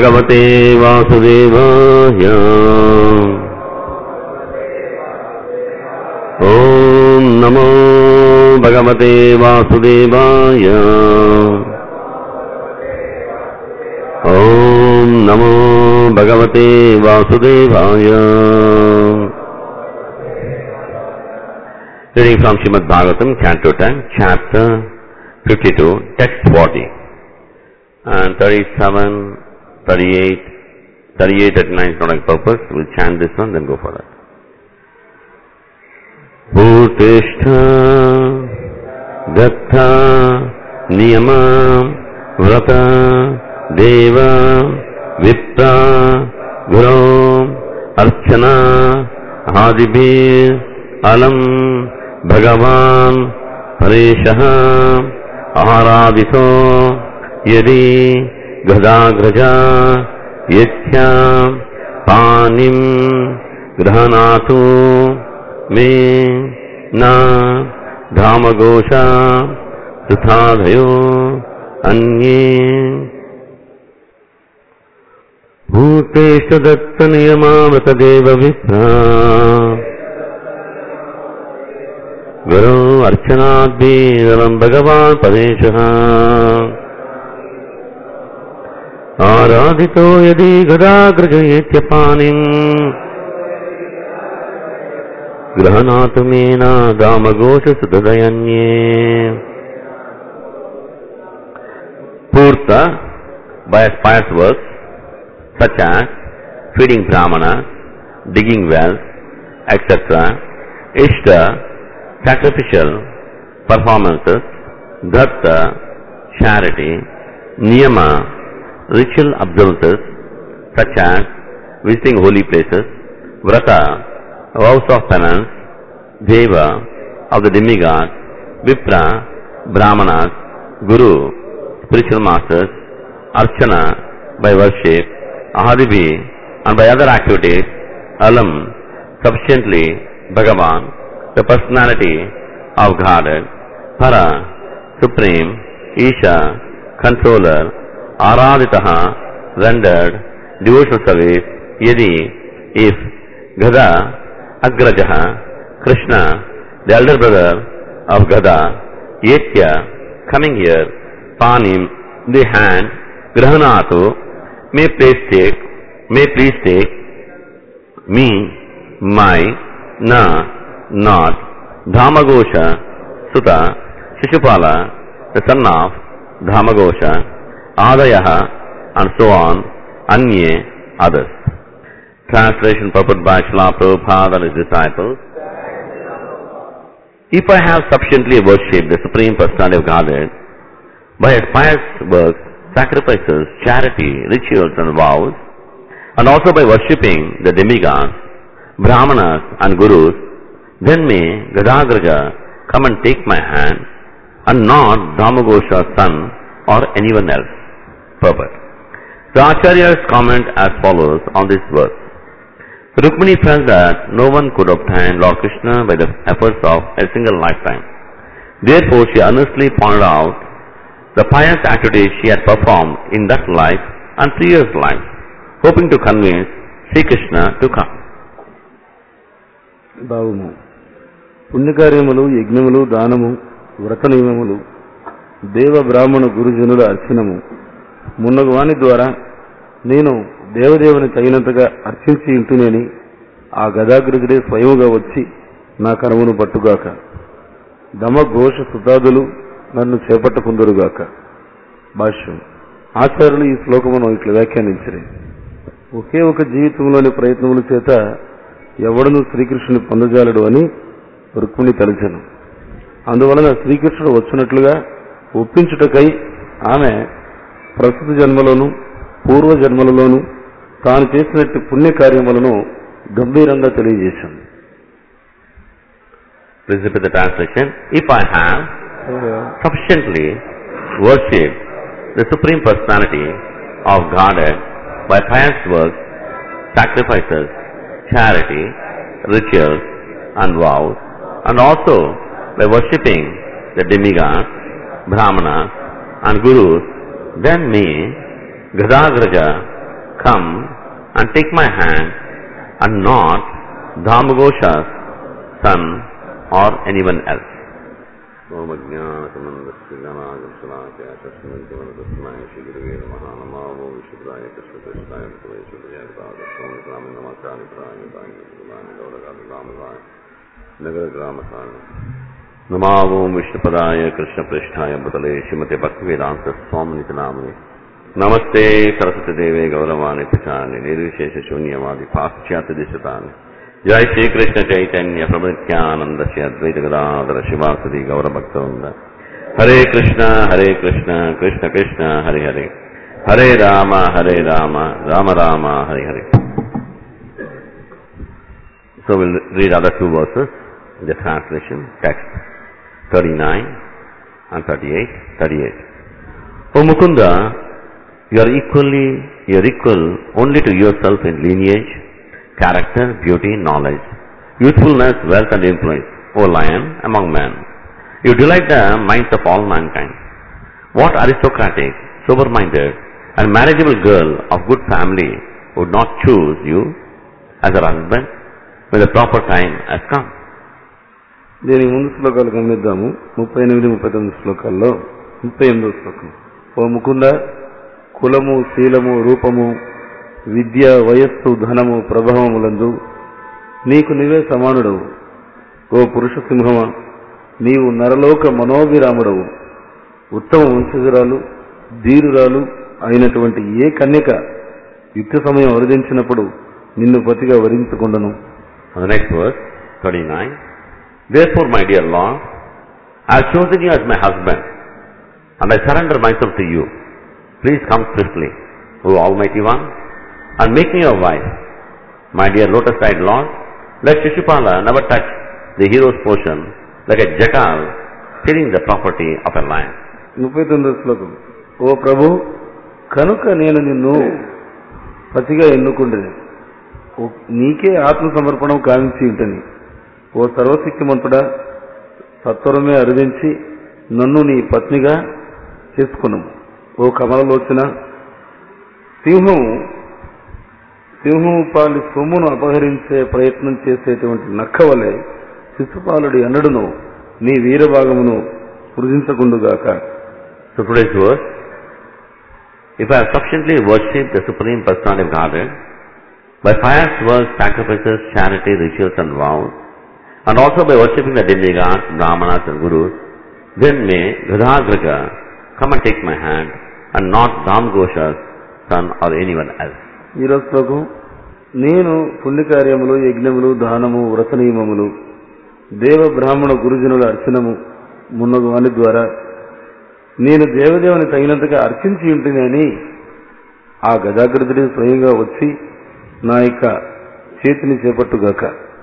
भगवते वासुदेवाय। ॐ नमो भगवते वासुदेवाय। ॐ नमो भगवते वासुदेवाय। Reading from Srimad Bhagavatam, Canto 10, Chapter 52, Text 40. And 37, 38, 39 is not a purpose. We'll chant this one, then go for that. Bhutishta Datta Niyama Vrata Deva Vipra Guru Archana Hadibir Alam Bhagavan Pareshaha Aharadito Yadi Gadagraja Yethyam Panim Grahanatu Me Na Dhamagosha Suthadhayo Anye Bhutesha Datta Niyamavata Deva Vipra Guru Archanadhi Alam Bhagavan Padeshaha Aradhito Yadi Gadagraja Yetyapanim Grahanatu Mena Dhamagosha Sudadayanye. Purta by pious works such as feeding brahmanas, digging wells, etc. Ishta sacrificial performances, Dhatta charity, Niyama ritual observances such as visiting holy places, Vrata vows of penance, Deva of the demigods, Vipra brahmanas, Guru spiritual masters, Archana by worship, Ahadibi and by other activities, Alam sufficiently, Bhagavan the personality of Godhead, Para supreme, Isha controller, Araditaha rendered devotional service, Yadi if Gada Agrajaha Krishna the elder brother of Gada, Yetya coming here, Panim the hand, Grahanatu may please take me, my, na, not, Dhamagosha, Sutta, Shishupala, the son of Dhamagosha, Adayaha, and so on, Anye, others. Translation purport by Srila Prabhupada and his disciples. If I have sufficiently worshipped the Supreme Personality of Godhead by his pious works, sacrifices, charity, rituals and vows, and also by worshipping the demigods, Brahmanas and Gurus, then may Gadagraja come and take my hand, and not Dhamagosha's son or anyone else. Purport. The Acharyas comment as follows on this verse. Rukmini felt that no one could obtain Lord Krishna by the efforts of a single lifetime. Therefore she earnestly pointed out the pious activities she had performed in that life and previous life, hoping to convince Sri Krishna to come. భావము పుణ్యకార్యములు, యజ్ఞములు, దానము, వ్రత నియమములు, దేవ బ్రాహ్మణ గురుజనుల అర్చనము మున్నగు వాని ద్వారా నేను దేవదేవుని తగినంతగా అర్చించి ఇంటునేని ఆ గదాగ్రజుడే స్వయముగా వచ్చి నా కరమును పట్టుగాక. దమ ఘోష సుతాదులు నన్ను చేపట్టకుందరుగాక. భాష్యం. ఆచార్యులు ఈ శ్లోకమును ఇట్లా వ్యాఖ్యానించరు. ఒకే ఒక జీవితంలోని ప్రయత్నముల చేత ఎవడను శ్రీకృష్ణుని పొందజాలడు అని రుక్మిణి తలచెను. అందువలన శ్రీకృష్ణుడు వచ్చినట్లుగా ఒప్పించుటకై ఆమె ప్రస్తుత జన్మలోను పూర్వ జన్మలలోను తాను చేసినట్టు పుణ్యకార్యములను గంభీరంగా తెలియజేశాను. Please repeat the translation. If I have sufficiently worshipped the Supreme Personality of Godhead by pious works, sacrifices, charity, rituals and vows, and also by worshipping the demigods, brahmanas and gurus, then me, Gadagraja, come and take my hand and not Dhamagosha's son or anyone else. Namavum Vishnupadaya Krishna Prishtaya Bhutale Srimate Bhaktivedanta Swamiti Namane Namaste Saraswati Deve Gauravani Pichani Nirvishesha Shunyavadi Paschyata Dishatani Jai Shri Krishna Chaitanya Prabhu Nityananda Shri Advaita Gadadhara Shivasadi Gaura Bhaktavinda Hare Krishna Krishna Krishna Hare Hare Hare Rama Rama Rama Hare Hare. So we'll read other two verses in the translation, text 39 and 38. O Mukunda, you are equal only to yourself in lineage, character, beauty, knowledge, youthfulness, wealth and influence, O Lion among men. You delight the minds of all mankind. What aristocratic, sober-minded and marriageable girl of good family would not choose you as her husband when the proper time has come? దీనికి ముందు శ్లోకాలు గమనిద్దాము. 38-39 శ్లోకాల్లో 38వ శ్లోకం. ఓ ముకుంద, కులము, శీలము, రూపము, విద్య, వయస్సు, ధనము, ప్రభావములందు నీకు నీవే సమానుడవు. ఓ పురుష సింహమ, నీవు నరలోక మనోభిరాముడవు. ఉత్తమ వంశజురాలు, ధీరురాలు అయినటువంటి ఏ కన్యక యుక్త సమయం వరదించినప్పుడు నిన్ను పతిగా వరించకుండాను. Next verse 39. Therefore, my dear Lord, I have chosen you as my husband, and I surrender myself to you. Please come swiftly, O Almighty One, and make me your wife. My dear lotus-eyed Lord, let Shishupala never touch the hero's portion like a jackal stealing the property of a lion. 39వ శ్లోకం. ఓ ప్రభు, కనుక నేను నిన్ను పతిగా ఎన్నుకుంటుని, నీకే ఆత్మ సమర్పణం కావించి ఉంటని. ఓ సర్వశక్తిమంతుడా, సత్వరమే అరుదించి నన్ను నీ పత్నిగా చేసుకున్నాము. ఓ కమలలోచన, సింహము పాలి సొమ్మును అపహరించే ప్రయత్నం చేసేటువంటి నక్క వలె శిశుపాలుడి అన్నడును నీ వీరభాగమును స్పృశించకుండుగాక. So today's verse, if I have sufficiently worshipped the Supreme Personality of Godhead by pious works, sacrifices, charity, rituals and vows, and also by worshipping the demigods, brahmanas and gurus, then may Gadhagraja come and take my hand and not Dhamagosha's son or anyone else. ఈరోజు శ్లోకం. నేను పుణ్యకార్యములు, యజ్ఞములు, దానము, వ్రత నియమములు, దేవ బ్రాహ్మణ గురుజనుల అర్చనము మున్నగు వాని ద్వారా నేను దేవదేవుని తగినంతగా అర్చించి ఉంటున్నాని ఆ గజాగ్రదుడి స్వయంగా వచ్చి నా యొక్క చేతిని చేపట్టుగాక.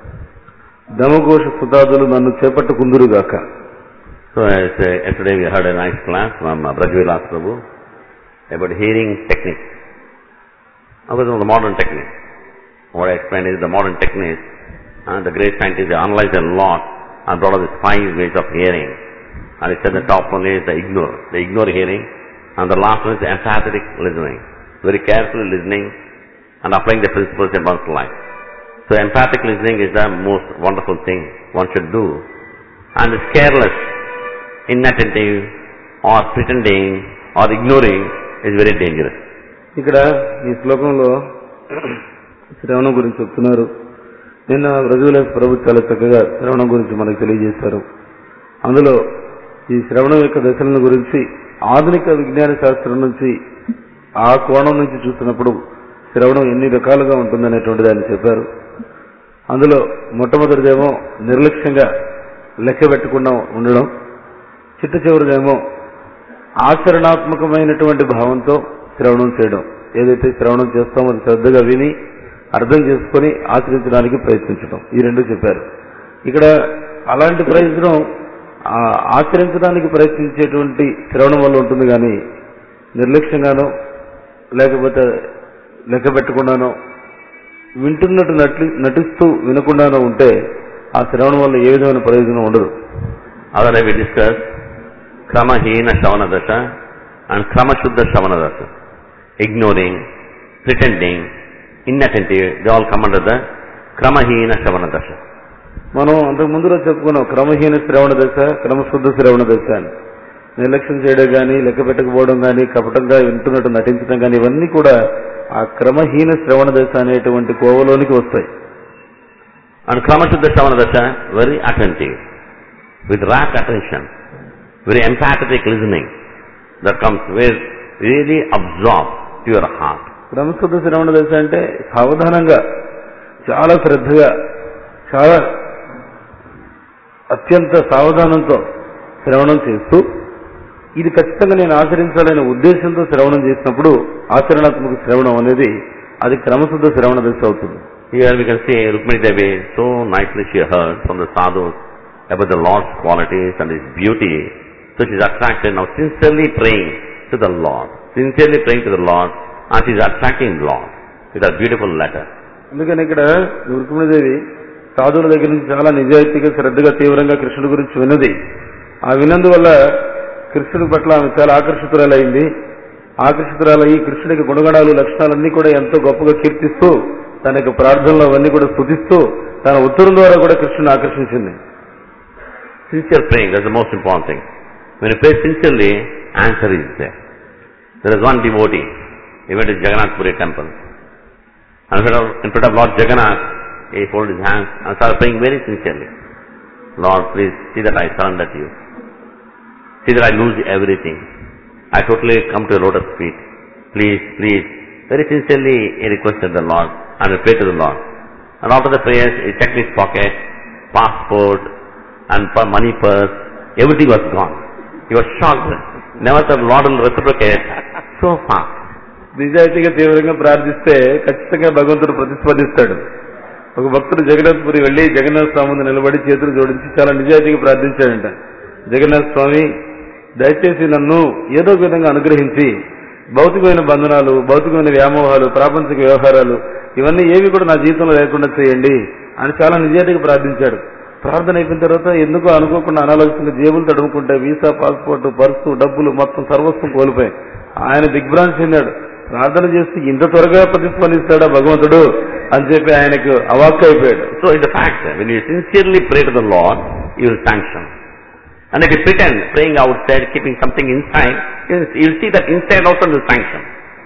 దమఘోష సుతాదులు నన్ను చేపట్టుకుందురుగాక. So yesterday we heard a nice class from Brajvilas Prabhu about hearing techniques. About the modern technique. What I explained is the modern technique, the great scientists they analyzed a lot and brought up these 5 ways of hearing. And he said the top one is the ignore hearing, and the last one is the empathetic listening. Very carefully listening and applying the principles in one's life. So empathic listening is the most wonderful thing one should do. And this careless, inattentive or pretending or ignoring is very dangerous. ఇక్కడ ఈ శ్లోకంలో శ్రవణం గురించి చెప్తున్నారు. నిన్న బ్రజవిలాస్ ప్రభు చాలా చక్కగా శ్రవణం గురించి మనకు తెలియజేశారు. అందులో ఈ శ్రవణం యొక్క దశలను గురించి ఆధునిక విజ్ఞాన శాస్త్రం నుంచి ఆ కోణం నుంచి చూసినప్పుడు శ్రవణం ఎన్ని రకాలుగా ఉంటుందనేటువంటి దాన్ని చెప్పారు. అందులో మొట్టమొదటిదేమో నిర్లక్ష్యంగా లెక్క పెట్టకుండా ఉండడం, చిట్ట చివరిదేమో ఆచరణాత్మకమైనటువంటి భావంతో శ్రవణం చేయడం. ఏదైతే శ్రవణం చేస్తామో అది శ్రద్ధగా విని అర్థం చేసుకొని ఆచరించడానికి ప్రయత్నించడం, ఈ రెండు చెప్పారు. ఇక్కడ అలాంటి ప్రయత్నం ఆచరించడానికి ప్రయత్నించేటువంటి శ్రవణం వల్ల ఉంటుంది, కానీ నిర్లక్ష్యంగానో లేకపోతే లెక్క పెట్టకుండానో వింటున్నట్టు నటిస్తూ వినకుండానో ఉంటే ఆ శ్రవణం వల్ల ఏ విధమైన ప్రయోజనం ఉండదు. Other we discussed Kramahina Shravana Dasha and Kramashuddha Shravana Dasha. Ignoring, pretending, inattentive, they all come under the Kramahina Shravana Dasha. మనం అంతకు ముందులో చెప్పుకున్నాం క్రమహీన శ్రవణ దశ, క్రమశుద్ధ శ్రవణ దశ అని. నిర్లక్ష్యం చేయడం కానీ, లెక్క పెట్టకపోవడం కానీ, కపటంగా వింటున్నట్టు నటించడం కానీ, ఇవన్నీ కూడా ఆ క్రమహీన శ్రవణ దశ అనేటువంటి కోవలోనికి వస్తాయి. And Kramashuddha Shravana Dasha, very attentive, with rapt attention, very empathetic listening, that comes with really absorbed to your heart. క్రమశుద్ధ శ్రవణ దశ అంటే సావధానంగా, చాలా శ్రద్ధగా, చాలా అత్యంత సావధానంతో శ్రవణం చేస్తూ, ఇది ఖచ్చితంగా నేను ఆచరించాలనే ఉద్దేశంతో శ్రవణం చేసినప్పుడు ఆచరణాత్మక శ్రవణం అనేది అది క్రమశుద్ధ శ్రవణ దశ అవుతుంది. Here we can see Rukmini Devi, so nicely she heard from the sadhus about the Lord's qualities and His beauty. So she is attracted now, sincerely praying to the Lord. Sincerely praying to the Lord, and she is attracting Lord with a beautiful letter. అందుకని ఇక్కడ రుక్మిణీదేవి సాధువుల దగ్గర నుంచి చాలా నిజాయితీగా, శ్రద్ధగా, తీవ్రంగా కృష్ణుడి గురించి విన్నది. ఆ విన్నందువల్ల కృష్ణుడి పట్ల ఆమె చాలా ఆకర్షితురాలైంది. ఆకర్షితురాలయ్యి కృష్ణుడికి గుణగణాలు, లక్షణాలన్నీ కూడా ఎంతో గొప్పగా కీర్తిస్తూ, తన యొక్క ప్రార్థనలో అవన్నీ కూడా స్తుతిస్తూ, తన ఉత్తరం ద్వారా కూడా కృష్ణుని ఆకర్షించింది. Sincere praying, that's the most important thing. When you pray sincerely, answer is there. There is one devotee, he went to Jagannath Puri temple. And in front of Lord Jagannath, he folded his hands and started praying very sincerely. Lord, please see that I surrender to you. See that I lose everything. I totally come to your lotus feet. Please, please. Very sincerely he requested the Lord and he prayed to the Lord. And after the prayers, he checked his pocket, passport and money purse. Everything was gone. He was shocked. Never thought the Lord will reciprocate so fast. నిజాయితీగా తీవ్రంగా ప్రార్థిస్తే ఖచ్చితంగా భగవంతుడు ప్రతిస్పందిస్తాడు. ఒక భక్తుడు జగన్నాథపురి వెళ్లి జగన్నాథ స్వామి ముందు నిలబడి చేతులు జోడించి చాలా నిజాయితీగా ప్రార్థించాడంట. జగన్నాథ స్వామి, దయచేసి నన్ను ఏదో ఒక విధంగా అనుగ్రహించి భౌతికమైన బంధనాలు, భౌతికమైన వ్యామోహాలు, ప్రాపంచిక వ్యవహారాలు ఇవన్నీ ఏవి కూడా నా జీవితంలో లేకుండా చేయండి అని చాలా నిజాయితీగా ప్రార్థించాడు. ప్రార్థన అయిపోయిన తర్వాత ఎందుకో అనుకోకుండా అనాలోచితంగా జేబులు తడుముకుంటే వీసా, పాస్పోర్ట్, పర్సు, డబ్బులు మొత్తం సర్వస్వం కోల్పోయాయి. ఆయన దిగ్భ్రాంతి చెందాడు. ప్రార్థన చేస్తే ఇంత త్వరగా ప్రతిస్పందిస్తాడా భగవంతుడు అని చెప్పి ఆయనకు అవాక్కు అయిపోయాడు. So in the fact, when you sincerely pray to the Lord, you will sanction. And if you pretend praying outside, keeping something inside, you will see that inside also will sanction.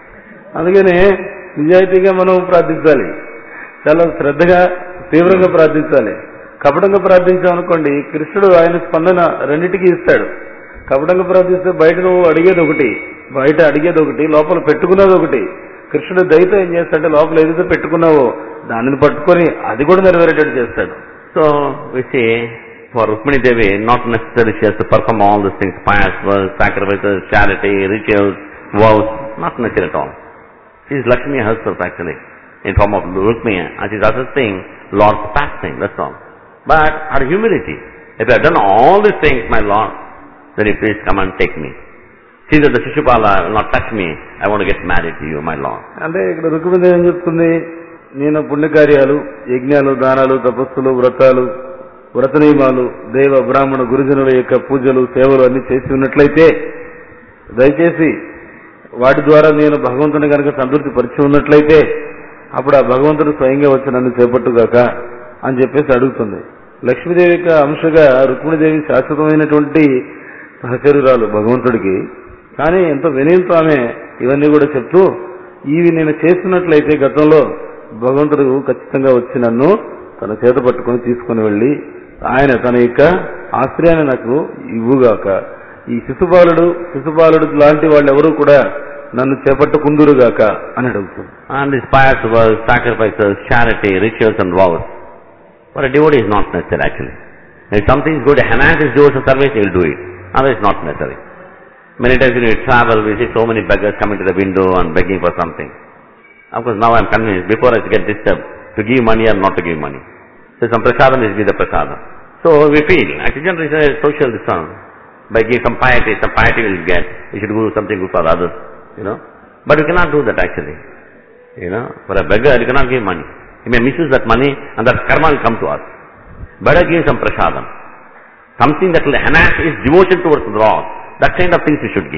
అందుకనే నిజాయితీగా మనం ప్రార్థించాలి, చాలా శ్రద్ధగా తీవ్రంగా ప్రార్థించాలి. కపటంగా ప్రార్థించామనుకోండి, కృష్ణుడు ఆయన స్పందన రెండింటికి ఇస్తాడు. కపటంగా ప్రార్థిస్తే బయట నువ్వు అడిగేది ఒకటి, బయట అడిగేది ఒకటి, లోపల పెట్టుకున్నది ఒకటి. కృష్ణుడు దయతో ఏం చేస్తాడంటే లోపల ఏదైతే పెట్టుకున్నావో దానిని పట్టుకొని అది కూడా నెరవేరేటట్టు చేస్తాడు. So we see for Rukmini Devi, not necessarily she has to perform all these things, pious works, sacrifices, charity, rituals, vows, not necessary at all. She is Lakshmi herself actually, in form of Rukmini, and she is assisting Lord's pastime, that's all. But her humility, if I have done all these things, my Lord, then you please come and take me. See that the Shishupala will not touch me, I want to get married to you, my Lord. అంటే ఇక్కడ రుక్మిణి ఏం చెప్తుంది, నేను పుణ్యకార్యాలు, యజ్ఞాలు, దానాలు, తపస్సులు, వ్రతాలు, వ్రత నియమాలు, దేవ బ్రాహ్మణ గురుజనుల యొక్క పూజలు, సేవలు అన్ని చేసి ఉన్నట్లయితే దయచేసి వాటి ద్వారా నేను భగవంతుని కనుక సంతృప్తి పరిచి ఉన్నట్లయితే అప్పుడు ఆ భగవంతుడు స్వయంగా వచ్చి నన్ను చేపట్టుగాక అని చెప్పేసి అడుగుతుంది. లక్ష్మీదేవి యొక్క అంశగా రుక్మిణీదేవి శాశ్వతమైనటువంటి సహచరురాలు భగవంతుడికి. కానీ ఎంతో వినయంతో ఆమె ఇవన్నీ కూడా చెప్తూ, ఇవి నేను చేస్తున్నట్లయితే గతంలో భగవంతుడు ఖచ్చితంగా వచ్చి నన్ను తన చేత పట్టుకుని తీసుకుని వెళ్లి ఆయన తన యొక్క ఆశ్రయాన్ని నాకు ఇవ్వుగాక, ఈ శిశుపాలుడు లాంటి వాళ్ళు ఎవరు కూడా నన్ను చేపట్టుకుందురుగాక అని అడుగుతుంది. And these pious works, sacrifices, charity, rituals and vows, for a devotee is not necessary actually. If something is going to enhance his devotional service, he will do it. Otherwise not necessary. Many times when we travel, we see so many beggars coming to the window and begging for something. Of course now I am convinced, before I get disturbed, to give money or not to give money. So some prasadam is give the prasadam. So we feel, actually generally it's a social discern. By giving some piety we will get. We should do something good for others, you know. But we cannot do that actually. You know, for a beggar you cannot give money. He may misuse that money and that karma will come to us. Better give some prasadam. Something that will enhance his devotion towards the Lord. That kind of things we should give.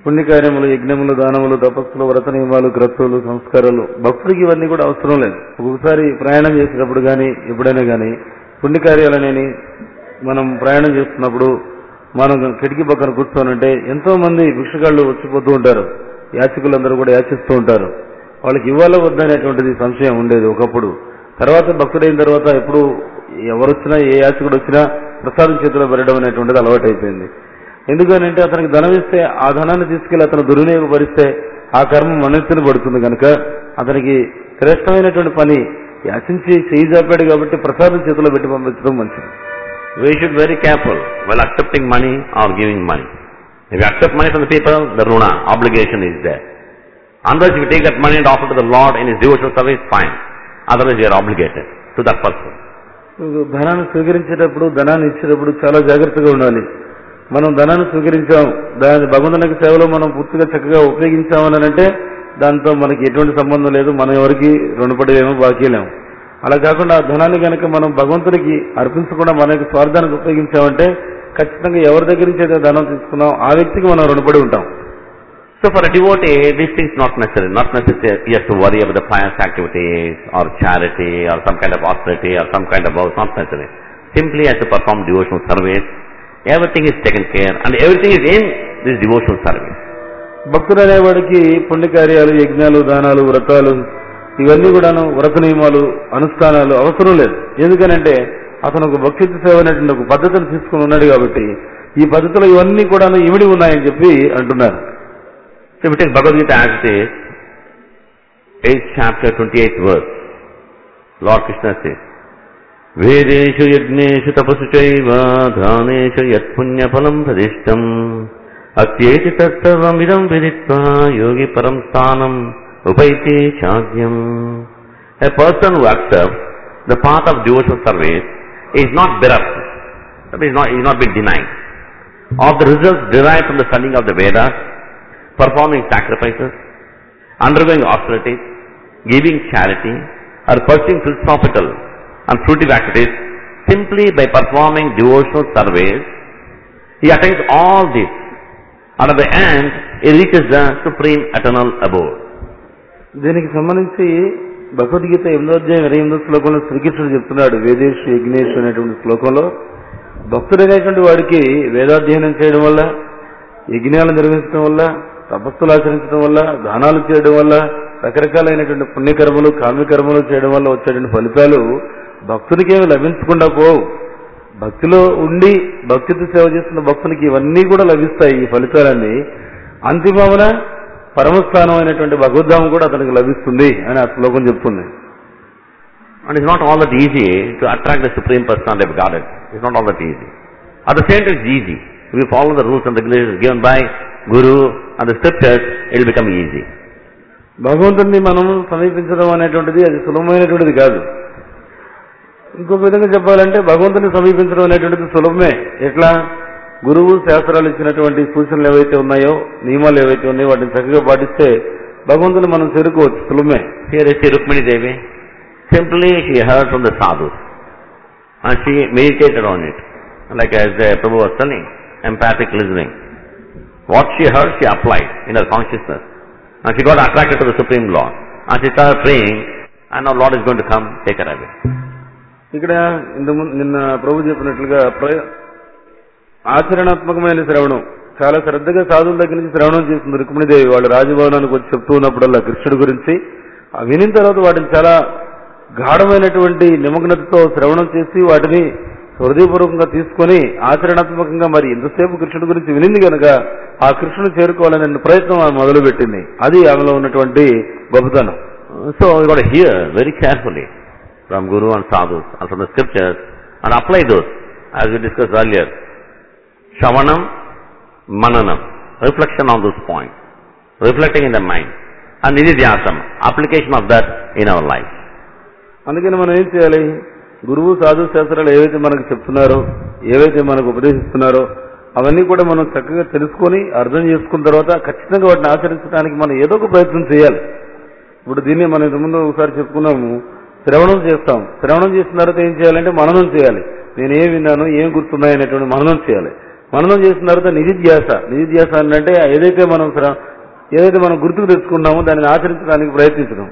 పుణ్యకార్యములు, యజ్ఞములు, దానములు, తపస్సులు, వ్రత నియమాలు, క్రతువులు, సంస్కారాలు, భక్తుడికి ఇవన్నీ కూడా అవసరం లేదు. ఒక్కొక్కసారి ప్రయాణం చేసేటప్పుడు కానీ ఎప్పుడైనా కానీ పుణ్యకార్యాలనేని మనం ప్రయాణం చేస్తున్నప్పుడు మనం కిటికీ పక్కన కూర్చోనంటే ఎంతో మంది భిక్షగాళ్ళు వచ్చిపోతూ ఉంటారు. యాచకులందరూ కూడా యాచిస్తూ ఉంటారు. వాళ్ళకి ఇవ్వాలో వద్దనేటువంటిది సంశయం ఉండేది ఒకప్పుడు. తర్వాత భక్తుడైన తర్వాత ఎప్పుడు ఎవరొచ్చినా ఏ యాచకుడు వచ్చినా ప్రసాదం చేతిలో పెట్టడం అనేటువంటిది అలవాటు అయిపోయింది. ఎందుకనంటే అతనికి ధనం ఇస్తే ఆ ధనాన్ని తీసుకెళ్లి అతను దుర్వినియోగపరిస్తే ఆ కర్మ మనస్సును పడుతుంది కనుక అతనికి శ్రేష్టమైనటువంటి పని యాచించి చేయి జాపాడు కాబట్టి ప్రసాదం చేతిలో పెట్టి పంపించడం మంచిది. We should be very careful while accepting money or giving money. If you accept money from the people, the runa, obligation is there. Unless if you take that money and offer to the Lord in His devotional service, fine. Otherwise you are obligated to that person. ధనాన్ని స్వీకరించేటప్పుడు, ధనాన్ని ఇచ్చేటప్పుడు చాలా జాగ్రత్తగా ఉండాలి. మనం ధనాన్ని స్వీకరించాం, దాని భగవంతునికి సేవలో మనం పూర్తిగా చక్కగా ఉపయోగించామని అంటే దాంతో మనకి ఎటువంటి సంబంధం లేదు, మనం ఎవరికి రుణపడేమో బాకీలేము. అలా కాకుండా ఆ ధనాన్ని కనుక మనం భగవంతునికి అర్పించకుండా మన యొక్క స్వార్థానికి ఉపయోగించామంటే ఖచ్చితంగా ఎవరి దగ్గర నుంచి అయితే ధనం తీసుకున్నాం ఆ వ్యక్తికి మనం రుణపడి ఉంటాం. So for a devotee, these things not necessary. Not necessary he has to worry about the pious activities or charity or some kind of austerity or some kind of vows. Not necessary. Simply has to perform devotional service. Everything is taken care and everything is in this devotional service. భక్తుడు అనేవాడికి పుణ్యకార్యాలు, యజ్ఞాలు, దానాలు, వ్రతాలు ఇవన్నీ కూడాను వ్రత నియమాలు, అనుష్ఠానాలు అవసరం లేదు. ఎందుకనంటే అతను ఒక భక్తి సేవ అనేటువంటి ఒక పద్ధతిని తీసుకుని ఉన్నాడు కాబట్టి ఈ పద్ధతిలో ఇవన్నీ కూడాను ఇమిడి ఉన్నాయని చెప్పి అంటున్నారు. So if we take Bhagavad Gita as it is, 8th chapter, 28th verse, Lord Krishna says, Vedeshu yajneshu tapasu chaiva dhaneshu yat punya phalam pradishtam atyeti tatsarvam idam viditva yogi param sthanam upaiti chadyam. A person who accepts the path of devotional service is not bereft, that is not being denied of the results derived from the studying of the Vedas, performing sacrifices, undergoing austerities, giving charity, or pursuing philosophical and fruitive activities. Simply by performing devotional service, he attains all this, and at the end, he reaches the supreme eternal abode. దీనికి సంబంధించి భగవద్గీత 8వ అధ్యాయం 28వ శ్లోకంలో శ్రీకృష్ణుడు చెప్తున్నాడు. వేదేశు యజ్ఞేశు అనేటువంటి శ్లోకంలో భక్తుడైనటువంటి వాడికి వేదాధ్యయనం చేయడం వల్ల, యజ్ఞాలు నిర్వహించడం వల్ల, తపస్సులు ఆచరించడం వల్ల, దానాలు చేయడం వల్ల, రకరకాలైనటువంటి పుణ్యకర్మలు, కామ్యకర్మలు చేయడం వల్ల వచ్చేటువంటి ఫలితాలు భక్తునికేమి లభించకుండా పోవు. భక్తిలో ఉండి భక్తితో సేవ చేస్తున్న భక్తునికి ఇవన్నీ కూడా లభిస్తాయి. ఈ ఫలితాలన్నీ అంతిమమున పరమస్థానం అయినటువంటి భగవద్ధామం కూడా అతనికి లభిస్తుంది అని ఆ శ్లోకం చెప్తుంది. And it's not all that easy to attract the Supreme Personality of Godhead. It's not all that easy. At the same time, it's easy. If you follow the rules and regulations given by Guru and the scriptures, it will become easy. భగవంతుడిని మనం సమీపించడం అనేటువంటిది అది సులభమైనటువంటిది కాదు. ఇంకొక విధంగా చెప్పాలంటే భగవంతుని సమీపించడం అనేటువంటిది సులభమే. ఎట్లా? గురువు శాస్త్రాలు ఇచ్చినటువంటి సూచనలు ఏవైతే ఉన్నాయో, నియమాలు ఏవైతే ఉన్నాయో వాటిని చక్కగా పాటిస్తే భగవంతుని మనం చేరుకోవచ్చు, సులభమే. Here is Rukmini Devi. Simply she heard from the sadhus and she meditated on it. Like as the Prabhu was telling, empathic listening. What she heard, she applied in her consciousness. And she got attracted to the Supreme Lord. And she started praying, and now Lord is going to come, take her away. ఇక్కడ నిన్న ప్రభు చెప్పినట్లుగా ఆచరణాత్మకమైన శ్రవణం చాలా శ్రద్ధగా సాధువుల దగ్గర నుంచి శ్రవణం చేస్తుంది రుక్మిణీదేవి. వాళ్ళు రాజభవనానికి వచ్చి చెప్తూ ఉన్నప్పుడల్లా కృష్ణుడి గురించి వినిన తర్వాత వాటిని చాలా గాఢమైనటువంటి నిమగ్నతతో శ్రవణం చేసి వాటిని హృదయపూర్వకంగా తీసుకొని ఆచరణాత్మకంగా మరి ఎంతసేపు కృష్ణుడి గురించి వినింది కనుక ఆ కృష్ణుని చేరుకోవాలనే ప్రయత్నం ఆమె మొదలుపెట్టింది. అది ఆమెలో ఉన్నటువంటి గొప్పతనం. So you got to hear very carefully from Guru and Sadhus and from the scriptures and apply those as we discussed earlier. Shravanam, Mananam, reflection on those points, reflecting in the mind, and Nididhyasam, application of that in our life. అందుకని మనం ఏం చేయాలి? గురువు సాధు శాస్త్రాలు ఏవైతే మనకు చెప్తున్నారో, ఏవైతే మనకు ఉపదేశిస్తున్నారో అవన్నీ కూడా మనం చక్కగా తెలుసుకొని అర్థం చేసుకున్న తర్వాత ఖచ్చితంగా వాటిని ఆచరించడానికి మనం ఏదో ఒక ప్రయత్నం చేయాలి. ఇప్పుడు దీన్ని మనం ఇంతకుముందు ఒకసారి చెప్పుకున్నాము, శ్రవణం చేస్తాం. శ్రవణం చేసిన తర్వాత ఏం చేయాలంటే మననం చేయాలి. నేను ఏం విన్నాను, ఏం గుర్తున్నాయి అనేటువంటి మననం చేయాలి. మననం చేసిన తర్వాత నిధిధ్యాస అంటే ఏదైతే మనం గుర్తుకు తెచ్చుకున్నామో దానిని ఆచరించడానికి ప్రయత్నించడం.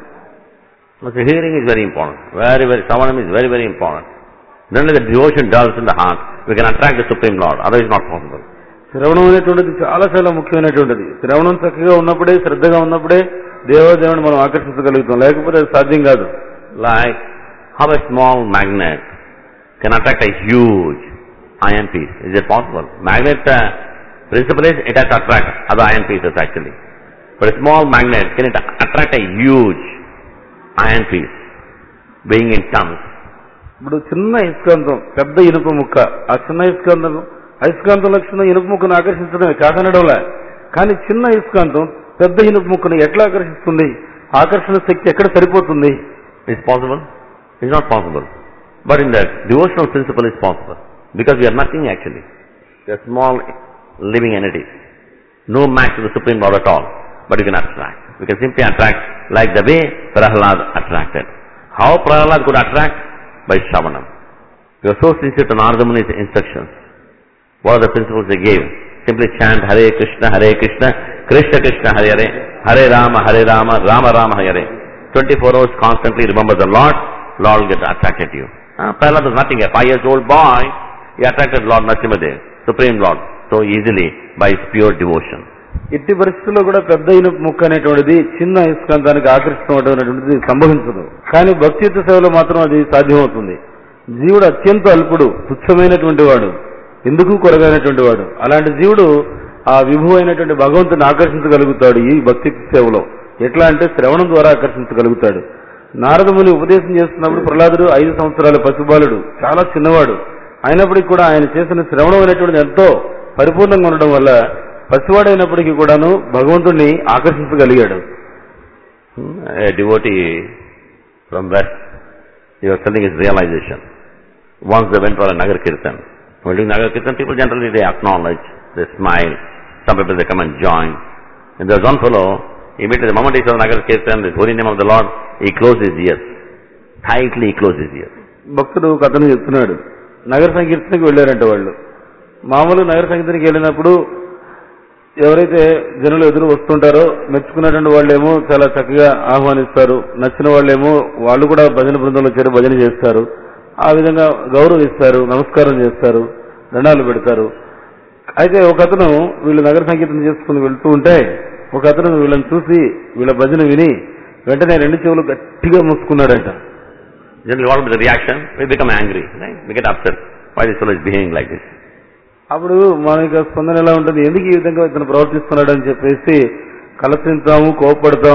So hearing is very important. Very, very, Savanam is very, very important. Then the devotion dwells in the heart, we can attract the Supreme Lord. Otherwise not possible. శ్రవణం అనేటువంటిది చాలా చాలా ముఖ్యమైనటువంటిది. శ్రవణం చక్కగా ఉన్నప్పుడే, శ్రద్ధగా ఉన్నప్పుడే దేవదేవుని మనం ఆకర్షించగలుగుతాం. లేకపోతే అది సాధ్యం కాదు. Like how a small magnet can attract a huge iron piece. Is it possible? Magnet principle is it has to attract other iron pieces actually. But a small magnet, can it attract a huge iron piece, being in tons? ఇప్పుడు చిన్న ఇస్కాంతం, పెద్ద ఇనుప ముక్క, ఆ చిన్న అయస్కాంతం లక్షణం ఇనుప ముక్కను ఆకర్షించడమే కాదనడంలే. కానీ చిన్న ఇస్కాంతం పెద్ద ఇనుప ముక్కను ఎట్లా ఆకర్షిస్తుంది? ఆకర్షణ శక్తి ఎక్కడ సరిపోతుంది? It's possible? It's not possible. But in the devotional principle it's possible. Because we are nothing actually. We are small living entities. No match to the Supreme Lord at all. But you can attract. We can simply attract like the way Prahlad attracted. How Prahlad could attract? By Shravanam. We are so sincere to Narada Muni's instructions. What are the principles they gave? Simply chant Hare Krishna, Krishna Krishna, Hare Hare, Hare Rama, Rama Rama, Hare. 24 hours constantly remember the Lord will get attracted to you. Prahlad was nothing, a 5 years old boy, he attracted Lord Narasimhadev, Supreme Lord, so easily by his pure devotion. ఇట్టి పరిస్థితుల్లో కూడా పెద్ద ఇనుప ముక్క అనేటువంటిది చిన్న ఇస్కాంతానికి ఆకర్షించబడేటువంటిది సంభవించదు. కానీ భక్తియుత సేవలో మాత్రం అది సాధ్యమవుతుంది. జీవుడు అత్యంత అల్పుడు, తుచ్చమైనటువంటి వాడు, ఎందుకు కొరగైనటువంటి వాడు. అలాంటి జీవుడు ఆ విభువు అయినటువంటి భగవంతుని ఆకర్షించగలుగుతాడు ఈ భక్తి సేవలో. ఎట్లా అంటే శ్రవణం ద్వారా ఆకర్షించగలుగుతాడు. నారదముని ఉపదేశం చేస్తున్నప్పుడు ప్రహ్లాదుడు 5 సంవత్సరాల పసిబాలుడు, చాలా చిన్నవాడు. అయినప్పటికీ కూడా ఆయన చేసిన శ్రవణం అనేటువంటిది ఎంతో పరిపూర్ణంగా ఉండడం వల్ల పసివాడైనప్పటికీ కూడాను భగవంతుడిని ఆకర్షించగలిగాడు. A devotee from West, he was telling his realization. Once they went for a Nagar Kirtan. While doing Nagar Kirtan, people generally they acknowledge, they smile. Some people they come and join. And there was one fellow, immediately the moment he saw Nagar Kirtan, the holy name of the Lord, he closed his ears. Tightly he closed his ears. భక్తుడు కథను చెప్తున్నాడు. నగర సంకీర్తనకి వెళ్ళారంట వాళ్ళు. మామూలు నగర సంకీర్తనకి వెళ్ళినప్పుడు ఎవరైతే జనులు ఎదురు వస్తుంటారో మెచ్చుకున్నటువంటి వాళ్ళేమో చాలా చక్కగా ఆహ్వానిస్తారు, నచ్చిన వాళ్ళేమో వాళ్ళు కూడా భజన బృందంలో చేరి భజన చేస్తారు. ఆ విధంగా గౌరవిస్తారు, నమస్కారం చేస్తారు, దండాలు పెడతారు. అయితే ఒక అతను వీళ్ళు నగర సంకీర్తన చేసుకుని వెళ్తూ ఉంటే ఒక అతను వీళ్ళని చూసి వీళ్ళ భజన విని వెంటనే 2 చెవులు గట్టిగా మూసుకున్నాడంట. Generally what will be the reaction? We become angry, right? We get upset. Why this fellow is behaving like this? అప్పుడు మన యొక్క స్పందన ఎలా ఉంటుంది? ఎందుకు ఈ విధంగా ఇతను ప్రవర్తిస్తున్నాడు అని చెప్పేసి కలసింతాము, కోపపడతాం.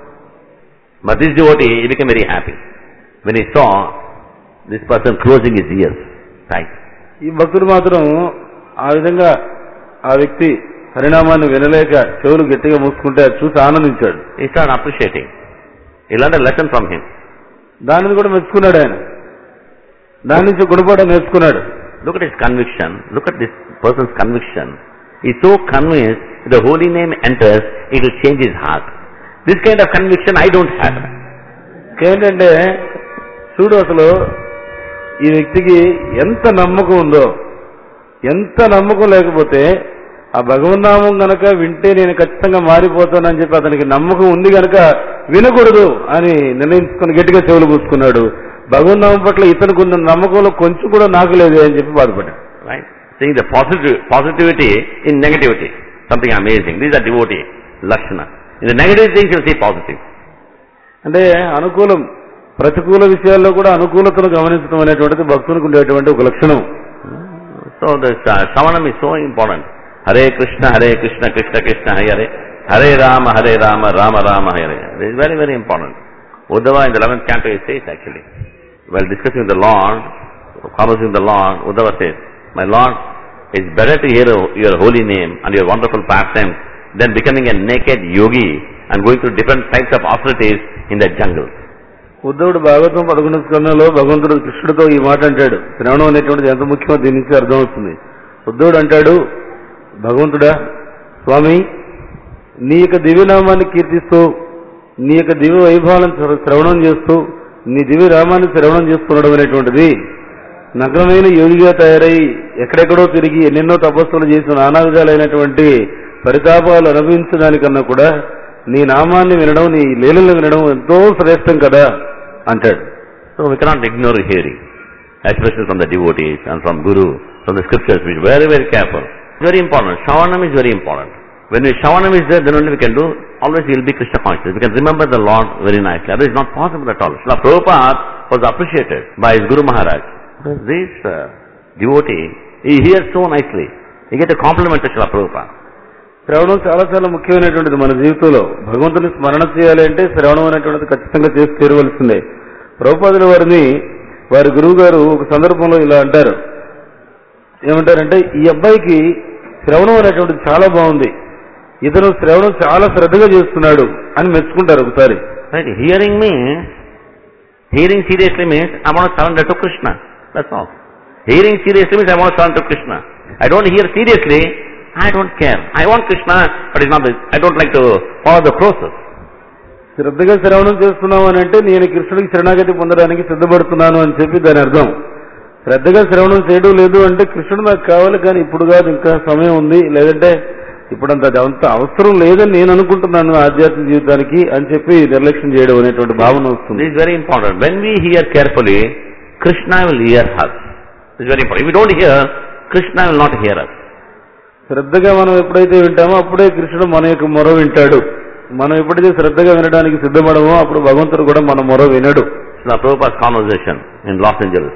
But this devotee, he became very happy when he saw this person closing his ears tight. ఈ భక్తుడు మాత్రం ఆ విధంగా ఆ వ్యక్తి పరిణామాన్ని వినలేక చెవులు గట్టిగా మూసుకుంటే అది చూసి ఆనందించాడు. He started appreciating. He learned a lesson from him. దానిని కూడా మెచ్చుకున్నాడు ఆయన. దాని నుంచి గుణపాఠం నేర్చుకున్నాడు. Look at his conviction. Look at this person's conviction. He is so convinced if the holy name enters, it will change his heart. This kind of conviction I don't have. ఏంటంటే చూడు అసలు ఈ వ్యక్తికి ఎంత నమ్మకం ఉందో, ఎంత నమ్మకం లేకపోతే ఆ భగవన్నామం గనక వింటే నేను ఖచ్చితంగా మారిపోతానని చెప్పి అతనికి నమ్మకం ఉంది గనక వినకూడదు అని నిర్ణయించుకుని గట్టిగా చెవులు పూసుకున్నాడు. భగవన్నామం పట్ల ఇతనికి ఉన్న నమ్మకంలో కొంచెం కూడా నాకు లేదు అని చెప్పి బాధపడ్డాడు. Right? Seeing the positivity in negativity. Something amazing. These are devotee lakshana. In the negative things you see positive. అంటే అనుకూలం, ప్రతికూల విషయాల్లో కూడా అనుకూలతను గమనించడం అనేటువంటిది భక్తునికి ఉండేటువంటి ఒక లక్షణం. So this Shravanam is so important. Hare Krishna, Krishna Krishna, Hare Hare Rama, Rama Rama, Hare. This is very, very important. Uddhava in the 11th canto he says actually, while discussing with the Lord, conversing with the Lord, Uddhava says, my Lord, it's better to hear your holy name and your wonderful pastimes than becoming a naked yogi and going through different types of austerities in the jungle. ఉద్ధవుడు భాగవతం 11వ స్కంధంలో భగవంతుడు కృష్ణుడితో ఈ మాట అంటాడు. శ్రవణం అనేటువంటిది ఎంత ముఖ్యమో దీని నుంచి అర్థమవుతుంది. ఉద్ధవుడు అంటాడు, భగవంతుడా స్వామి, నీ యొక్క దివ్యనామాన్ని కీర్తిస్తూ, నీ యొక్క దివ్య వైభవాలను శ్రవణం చేస్తూ, నీ దివ్య రామాన్ని శ్రవణం చేసుకునడం అనేటువంటిది నగ్నమైన యోగిగా తయారై ఎక్కడెక్కడో తిరిగి ఎన్నెన్నో తపస్సులు చేసి నానా విధాలైనటువంటి పరితాపాలు అనుభవించడానికన్నా కూడా నీ నామాన్ని వినడం, నీ లీలలు వినడం ఎంతో శ్రేష్టం కదా అంటాడు. So we cannot ignore hearing, especially from the devotees and from Guru, from the scriptures, which is very, very careful. It's very important. Shravanam is very important. When Shravanam is there, then only we can do, always we will be Krishna conscious. We can remember the Lord very nicely. Otherwise it's not possible at all. Srila Prabhupada was appreciated by his Guru Maharaj. This devotee, he hears so nicely. He gets a compliment to Srila Prabhupada. శ్రవణం చాలా చాలా ముఖ్యమైనటువంటిది మన జీవితంలో. భగవంతుని స్మరణ చేయాలి అంటే శ్రవణం అనేటువంటిది ఖచ్చితంగా చేసి తీరవలసిందే. ప్రభుపాదుల వారిని వారి గురువు గారు ఒక సందర్భంలో ఇలా అంటారు. ఏమంటారంటే, ఈ అబ్బాయికి శ్రవణం అనేటువంటిది చాలా బాగుంది, ఇతను శ్రవణం చాలా శ్రద్ధగా చేస్తున్నాడు అని మెచ్చుకుంటారు ఒకసారి. Hearing seriously means I want to surrender to Krishna. That's all. Hearing seriously means I want to surrender to Krishna. I don't hear seriously, I don't care. I want Krishna, but it's not the, I don't like to follow the process. శ్రద్ధగా శ్రవణం చేస్తున్నావు అని అంటే నేను కృష్ణుడికి శరణాగతి పొందడానికి సిద్ధపడుతున్నాను అని చెప్పి దాని అర్థం. శ్రద్ధగా శ్రవణం చేయడం లేదు అంటే కృష్ణుడు నాకు కావాలి కానీ ఇప్పుడు కాదు, ఇంకా సమయం ఉంది, లేదంటే ఇప్పుడు అంత అవసరం లేదని నేను అనుకుంటున్నాను ఆధ్యాత్మిక జీవితానికి అని చెప్పి నిర్లక్ష్యం చేయడం అనేటువంటి భావన వస్తుంది. This is very important. When we hear carefully, Krishna will hear us. This is very important. If we don't hear, Krishna will not hear us. శ్రద్ధగా మనం ఎప్పుడైతే వింటామో అప్పుడే కృష్ణుడు మన యొక్క మొర వింటాడు. మనం ఎప్పుడైతే శ్రద్ధగా వినడానికి సిద్ధపడమో అప్పుడు భగవంతుడు కూడా మన మొర వినడు. Prabhupada's conversation in Los Angeles.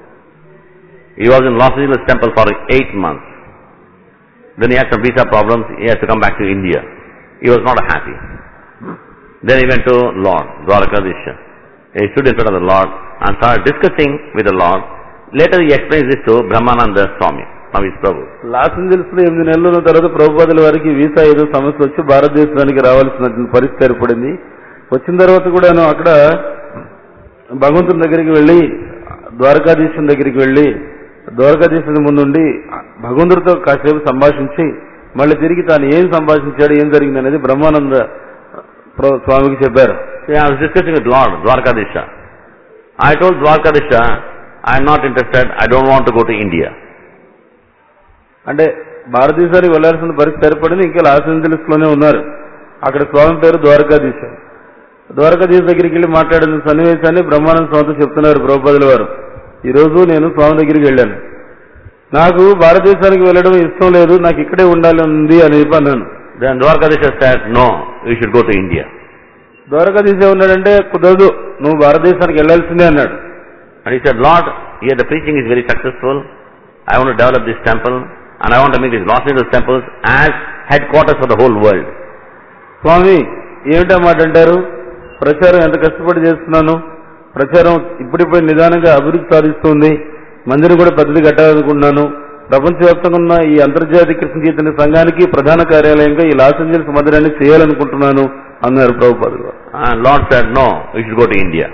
He was in Los Angeles temple for 8 months. Then he had some visa problems. He had to come back to India. He was not happy. Then he went to Lord, Dwarakadisha. He stood in front of the Lord and started discussing with the Lord. Later he explains this to Brahmananda Swami, now his Prabhu. Los Angeles లో 8 నెలల తర్వాత ప్రభుపాదుల వారికి visa ఏదో సమస్య వచ్చి భారతదేశానికి రావాల్సిన పరిస్థితి ఏర్పడింది. వచ్చిన తర్వాత కూడా అక్కడ భగవంతుని దగ్గరికి వెళ్లి ద్వారకాధీశుని దగ్గరికి వెళ్లి ద్వారకాధీశుని ముందుండి భగవంతుడితో కాసేపు సంభాషించి మళ్ళీ తిరిగి తాను ఏం సంభాషించాడు, ఏం జరిగింది అనేది బ్రహ్మానంద స్వామికి చెప్పారు. I was discussing with Lord Dwarakadisha. I told Dwarakadisha, I am not interested, I don't want to go to India. అంటే భారతదేశానికి వెళ్లాల్సిన పరిస్థితి ఏర్పడింది. ఇంకా లాస్ ఏంజల్స్ లోనే ఉన్నారు. అక్కడ స్వామి పేరు ద్వారకాధీశ. ద్వారకాధీశ దగ్గరికి వెళ్లి మాట్లాడిన సన్నివేశాన్ని బ్రహ్మానంద స్వామితో చెప్తున్నారు ప్రభుపాదుల వారు. ఈ రోజు నేను స్వామి దగ్గరికి వెళ్ళాను, నాకు భారతదేశానికి వెళ్ళడం ఇష్టం లేదు, నాకు ఇక్కడే ఉండాలి ఉంది అని చెప్పాను. Then Dwarakadisha said, no, you should go to India. Dwarkadhish ఉన్నాడంటే కుదరదు, నువ్వు భారతదేశానికి వెళ్లాల్సిందే అన్నాడు. And he said, Lord, here the preaching is very successful. I want to develop this temple and I want to make these Los Angeles temples as headquarters for the whole world. స్వామి ఏమిటా మాట అంటారు, ప్రచారం ఎంత కష్టపడి చేస్తున్నాను, ప్రచారం ఇప్పుడిప్పుడు నిదానంగా అభివృద్ధి సాధిస్తుంది, మందిరం కూడా పెద్దది కట్టాలనుకుంటున్నాను, ప్రపంచవ్యాప్తంగా ఉన్న ఈ అంతర్జాతీయ కృష్ణ చైతన్య సంఘానికి ప్రధాన కార్యాలయంగా ఈ లాస్ ఏంజల్స్ మందిరాన్ని చేయాలనుకుంటున్నాను అన్నారు ప్రభుపాదులు. Lord said, no, you should go to India.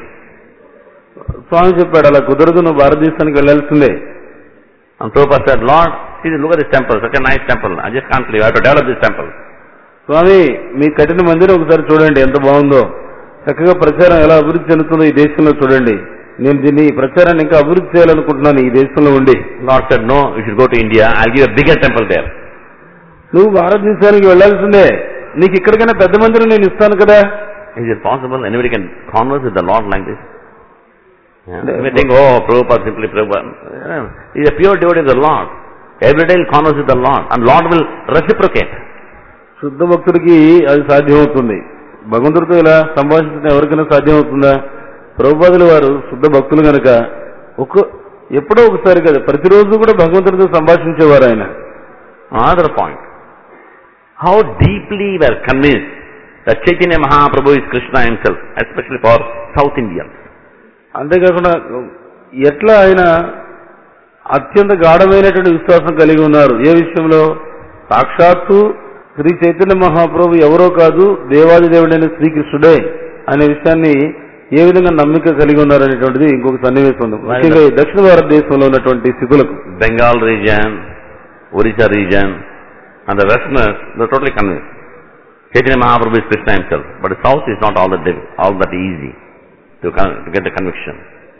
స్వామి చెప్పాడు, అలా కుదరదు, నువ్వు భారతదేశానికి వెళ్లాల్సిందే. And Prabhupada said, Lord, see, look at this temple, such a nice temple. I just can't leave, I have to develop this temple. స్వామి మీ కట్టిన మందిరం ఒకసారి చూడండి ఎంత బాగుందో, చక్కగా ప్రచారం ఎలా అభివృద్ధి చెందుతుందో ఈ దేశంలో చూడండి, నేను దీన్ని ప్రచారాన్ని ఇంకా అభివృద్ధి చేయాలనుకుంటున్నాను ఈ దేశంలో ఉండి. Lord said, no, you should go to India, I'll give a bigger temple there. నువ్వు భారతదేశానికి వెళ్లాల్సిందే, నీకు ఇక్కడికైనా పెద్ద మందిరం నేను ఇస్తాను కదా. Is it possible anybody can converse with the Lord like this? You may think, oh, Prabhupada, simply Prabhupada. He is a pure devotee of the Lord. Every day he will converse with the Lord and Lord will reciprocate. శుద్ధ భక్తుడికి అది సాధ్యమవుతుంది. భగవంతుడితో ఇలా సంభాషించడం ఎవరికైనా సాధ్యమవుతుందా? ప్రభుపాదుల వారు శుద్ధ భక్తులు కనుక ఎప్పుడో ఒకసారి కదా, ప్రతిరోజు కూడా భగవంతుడితో సంభాషించేవారు ఆయన. Another point. How deeply we are convinced that Chaitanya Mahaprabhu is Krishna himself, especially for South Indians. అంతేకాకుండా ఎట్లా ఆయన అత్యంత గాఢమైనటువంటి విశ్వాసం కలిగి ఉన్నారు. ఏ విషయంలో? సాక్షాత్తు శ్రీ చైతన్య మహాప్రభు ఎవరో కాదు, దేవాది దేవుడైన శ్రీకృష్ణుడే అనే విషయాన్ని ఏ విధంగా నమ్మిక కలిగి ఉన్నారనేటువంటిది ఇంకొక సన్నివేశం ఉంది. ముఖ్యంగా దక్షిణ భారతదేశంలో ఉన్నటువంటి స్థితులకు, Bengal region, Orissa region and the westerners, they are totally convinced Chaitanya Mahaprabhu is Krishna himself, but the south is not all that easy to get the conviction.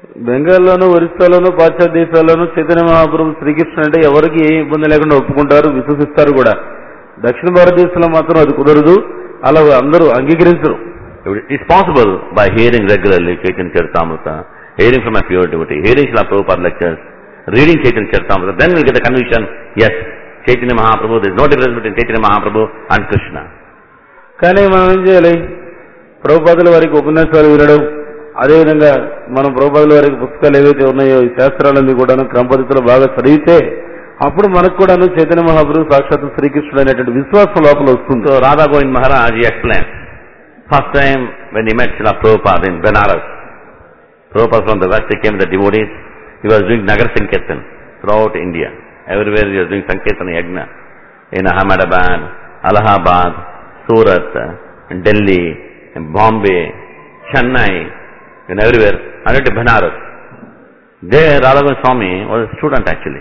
బెంగాల్లోనూ ఒరిస్సాలోనూ పాశ్చాత్య దేశాల్లోనూ చైతన్య మహాప్రభు శ్రీకృష్ణ అంటే ఎవరికి ఏ ఇబ్బంది లేకుండా ఒప్పుకుంటారు, విశ్వసిస్తారు కూడా. దక్షిణ భారతదేశంలో మాత్రం అది కుదరదు, అలా అందరూ అంగీకరించరు. It's possible by hearing regularly Chaitanya Charitamrita, hearing from a pure devotee, hearing Srila Prabhupada lectures, reading Chaitanya Charitamrita, then we'll get the conviction, yes, Chaitanya Mahaprabhu, there is no difference between Chaitanya Mahaprabhu and Krishna. కానీ మనం ఏం చేయాలి? ప్రభుపాదుల వారికి ఉపన్యాసాలు వినడం, అదేవిధంగా మనం ప్రభుపాదుల వారికి పుస్తకాలు ఏవైతే ఉన్నాయో ఈ శాస్త్రాలన్నీ కూడా క్రమ పద్ధతిలో బాగా చదివితే అప్పుడు మనకు కూడా చైతన్య మహాప్రభు సాక్షాత్ శ్రీకృష్ణుడు అనేటువంటి విశ్వాసం లోపల వస్తుంది. So Radha Govind Maharaj, he explained, first time when he met Srila Prabhupada in Benares, Prabhupada from the west, he came with the devotees, he was doing Nagar Sankirtan throughout India. Everywhere he was doing Sankirtan Yajna, in Ahmedabad, Allahabad, Surat, Delhi, Bombay, Chennai, and everywhere, and to Benares. There Radha Govind Swami was a student actually.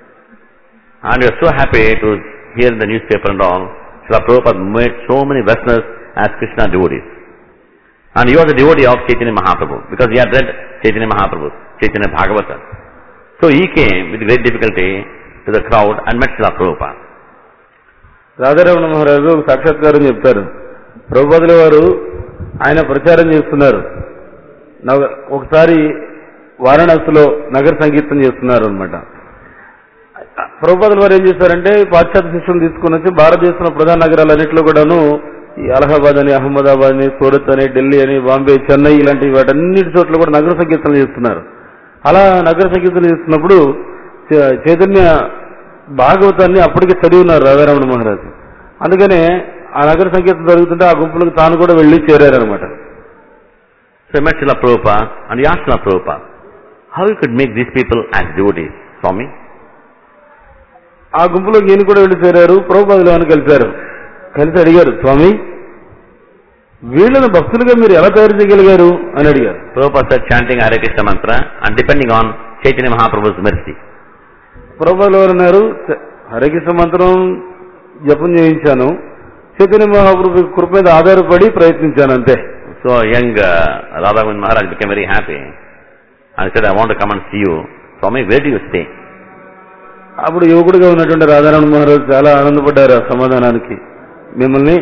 And he was so happy to hear in the newspaper and all, Srila Prabhupada made so many Vaishnavas as Krishna devotees. And he was a devotee of Chaitanya Mahaprabhu, because he had read Chaitanya Mahaprabhu, Chaitanya Bhagavata. So he came with great difficulty to the crowd and met Srila Prabhupada. Radha Ramana మహారాజు ఒక సాక్షాత్కారం చెప్తారు. ప్రభుపాదుల వారు ఆయన ప్రచారం చేస్తున్నారు. ఒకసారి వారణాసిలో నగర సంకీర్తన చేస్తున్నారు అనమాట. ప్రభుపాదుల వారు ఏం చేశారంటే పాశ్చాత్య శిష్యులను తీసుకుని వచ్చి భారతదేశంలో ప్రధాన నగరాలన్నింటిలో కూడాను ఈ అలహాబాద్ అని, అహ్మదాబాద్ అని, సూరత్ అని, ఢిల్లీ అని, బాంబే, చెన్నై ఇలాంటి వాటన్నిటి చోట్ల కూడా నగర సంకీర్తనలు చేస్తున్నారు. అలా నగర సంకీర్తనలు చేస్తున్నప్పుడు చైతన్య భాగవతాన్ని అప్పటికే చదివి ఉన్నారు రాధారమణ మహారాజు. అందుకనే ఆ నగర సంకీర్తన జరుగుతుంటే ఆ గుంపులకు తాను కూడా వెళ్లి చేరారనమాట. So he met Srila Prabhupada and he asked Srila Prabhupada, how you could make these people as devotees, Swami? ఆ గుంపులోకి ఈయన కూడా వెళ్లి చేరారు. ప్రభుపాదులు అని కలిశారు. కలిసి అడిగారు, స్వామి వీళ్ళను భక్తులుగా మీరు ఎలా తయారు చేయగలిగారు అని అడిగారు. Prabhupada said, chanting Hare Krishna mantra and depending on Chaitanya Mahaprabhu's mercy. ప్రభుపాదులు వారు అన్నారు, హరే కృష్ణ మంత్రం జపం చేయించాను, చైతన్య మహాప్రభు కృప మీద ఆధారపడి ప్రయత్నించాను అంతే. So young Radha Govind Maharaj became very happy and said, I want to come and see you. Swami, where do you stay? అప్పుడు యువకుడిగా ఉన్నటువంటి రాధారమణ మహారాజు చాలా ఆనందపడ్డారు ఆ సమాధానానికి. మిమ్మల్ని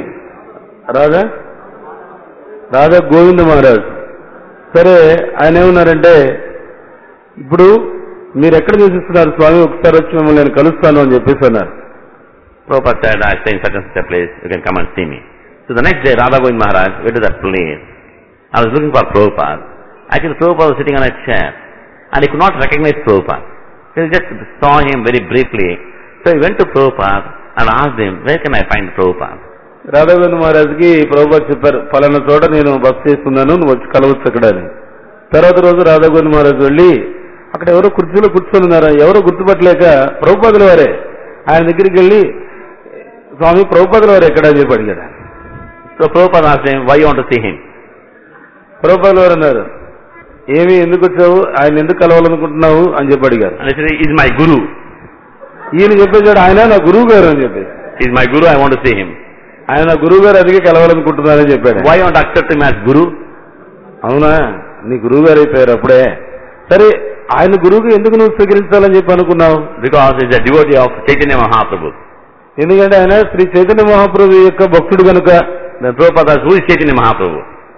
రాధా గోవింద మహారాజు. సరే ఆయన ఏమన్నారంటే, ఇప్పుడు మీరు ఎక్కడ నివసిస్తున్నారు స్వామి, ఒకసారి వచ్చి మిమ్మల్ని నేను కలుస్తాను అని చెప్పేసి అన్నారు. Prabhupada said, I stay in such and such a place, you can come and see me. So the next day Radha Govind Maharaj went to that place. I was looking for Prabhupada. Actually Prabhupada was sitting on a chair and he could not recognize Prabhupada. He just saw him very briefly. So he went to Prabhupada and asked him, where can I find Prabhupada? Radha Govinda మహారాజుకి ప్రభుపాద చెప్పారు, ఫలానా చోట నేను బస చేస్తున్నాను, నువ్వు వచ్చి కలవచ్చు అక్కడ అని. తర్వాత రోజు రాధా గోవింద మహారాజు వెళ్ళి అక్కడ ఎవరో కుర్చీలో కూర్చొని ఉన్నారు. ఎవరో గుర్తుపట్టలేక ప్రభుపాదుల వారే ఆయన దగ్గరికి వెళ్ళి, స్వామి ప్రభుపాదుల వారు ఎక్కడ అని చెప్పి అడిగాడు. So Prabhupada asked him, why you want to see him? ప్రభుపాదుల వారు అన్నారు, ఏమి ఎందుకు వచ్చావు, ఆయన ఎందుకు కలవాలనుకుంటున్నావు అని చెప్పి అడిగారు. And he said, he is my guru. ఈయన చెప్పేశాడు, ఆయన నా గురువు గారు అని చెప్పేసి. He is my guru, I want to see him. ఆయన నా గురువు గారు అందుకే కలవాలనుకుంటున్నారని చెప్పాడు. Why you want to accept him as guru? అవునా, నీ గురువు గారు అయిపోయారు అప్పుడే. సరే ఆయన గురువుగా ఎందుకు నువ్వు స్వీకరించాలని చెప్పి అనుకున్నావు? Because he is a devotee of Chaitanya Mahaprabhu. ఎందుకంటే ఆయన శ్రీ చైతన్య మహాప్రభు యొక్క భక్తుడు కనుక. Then Prabhupada asked, who is Chaitanya Mahaprabhu?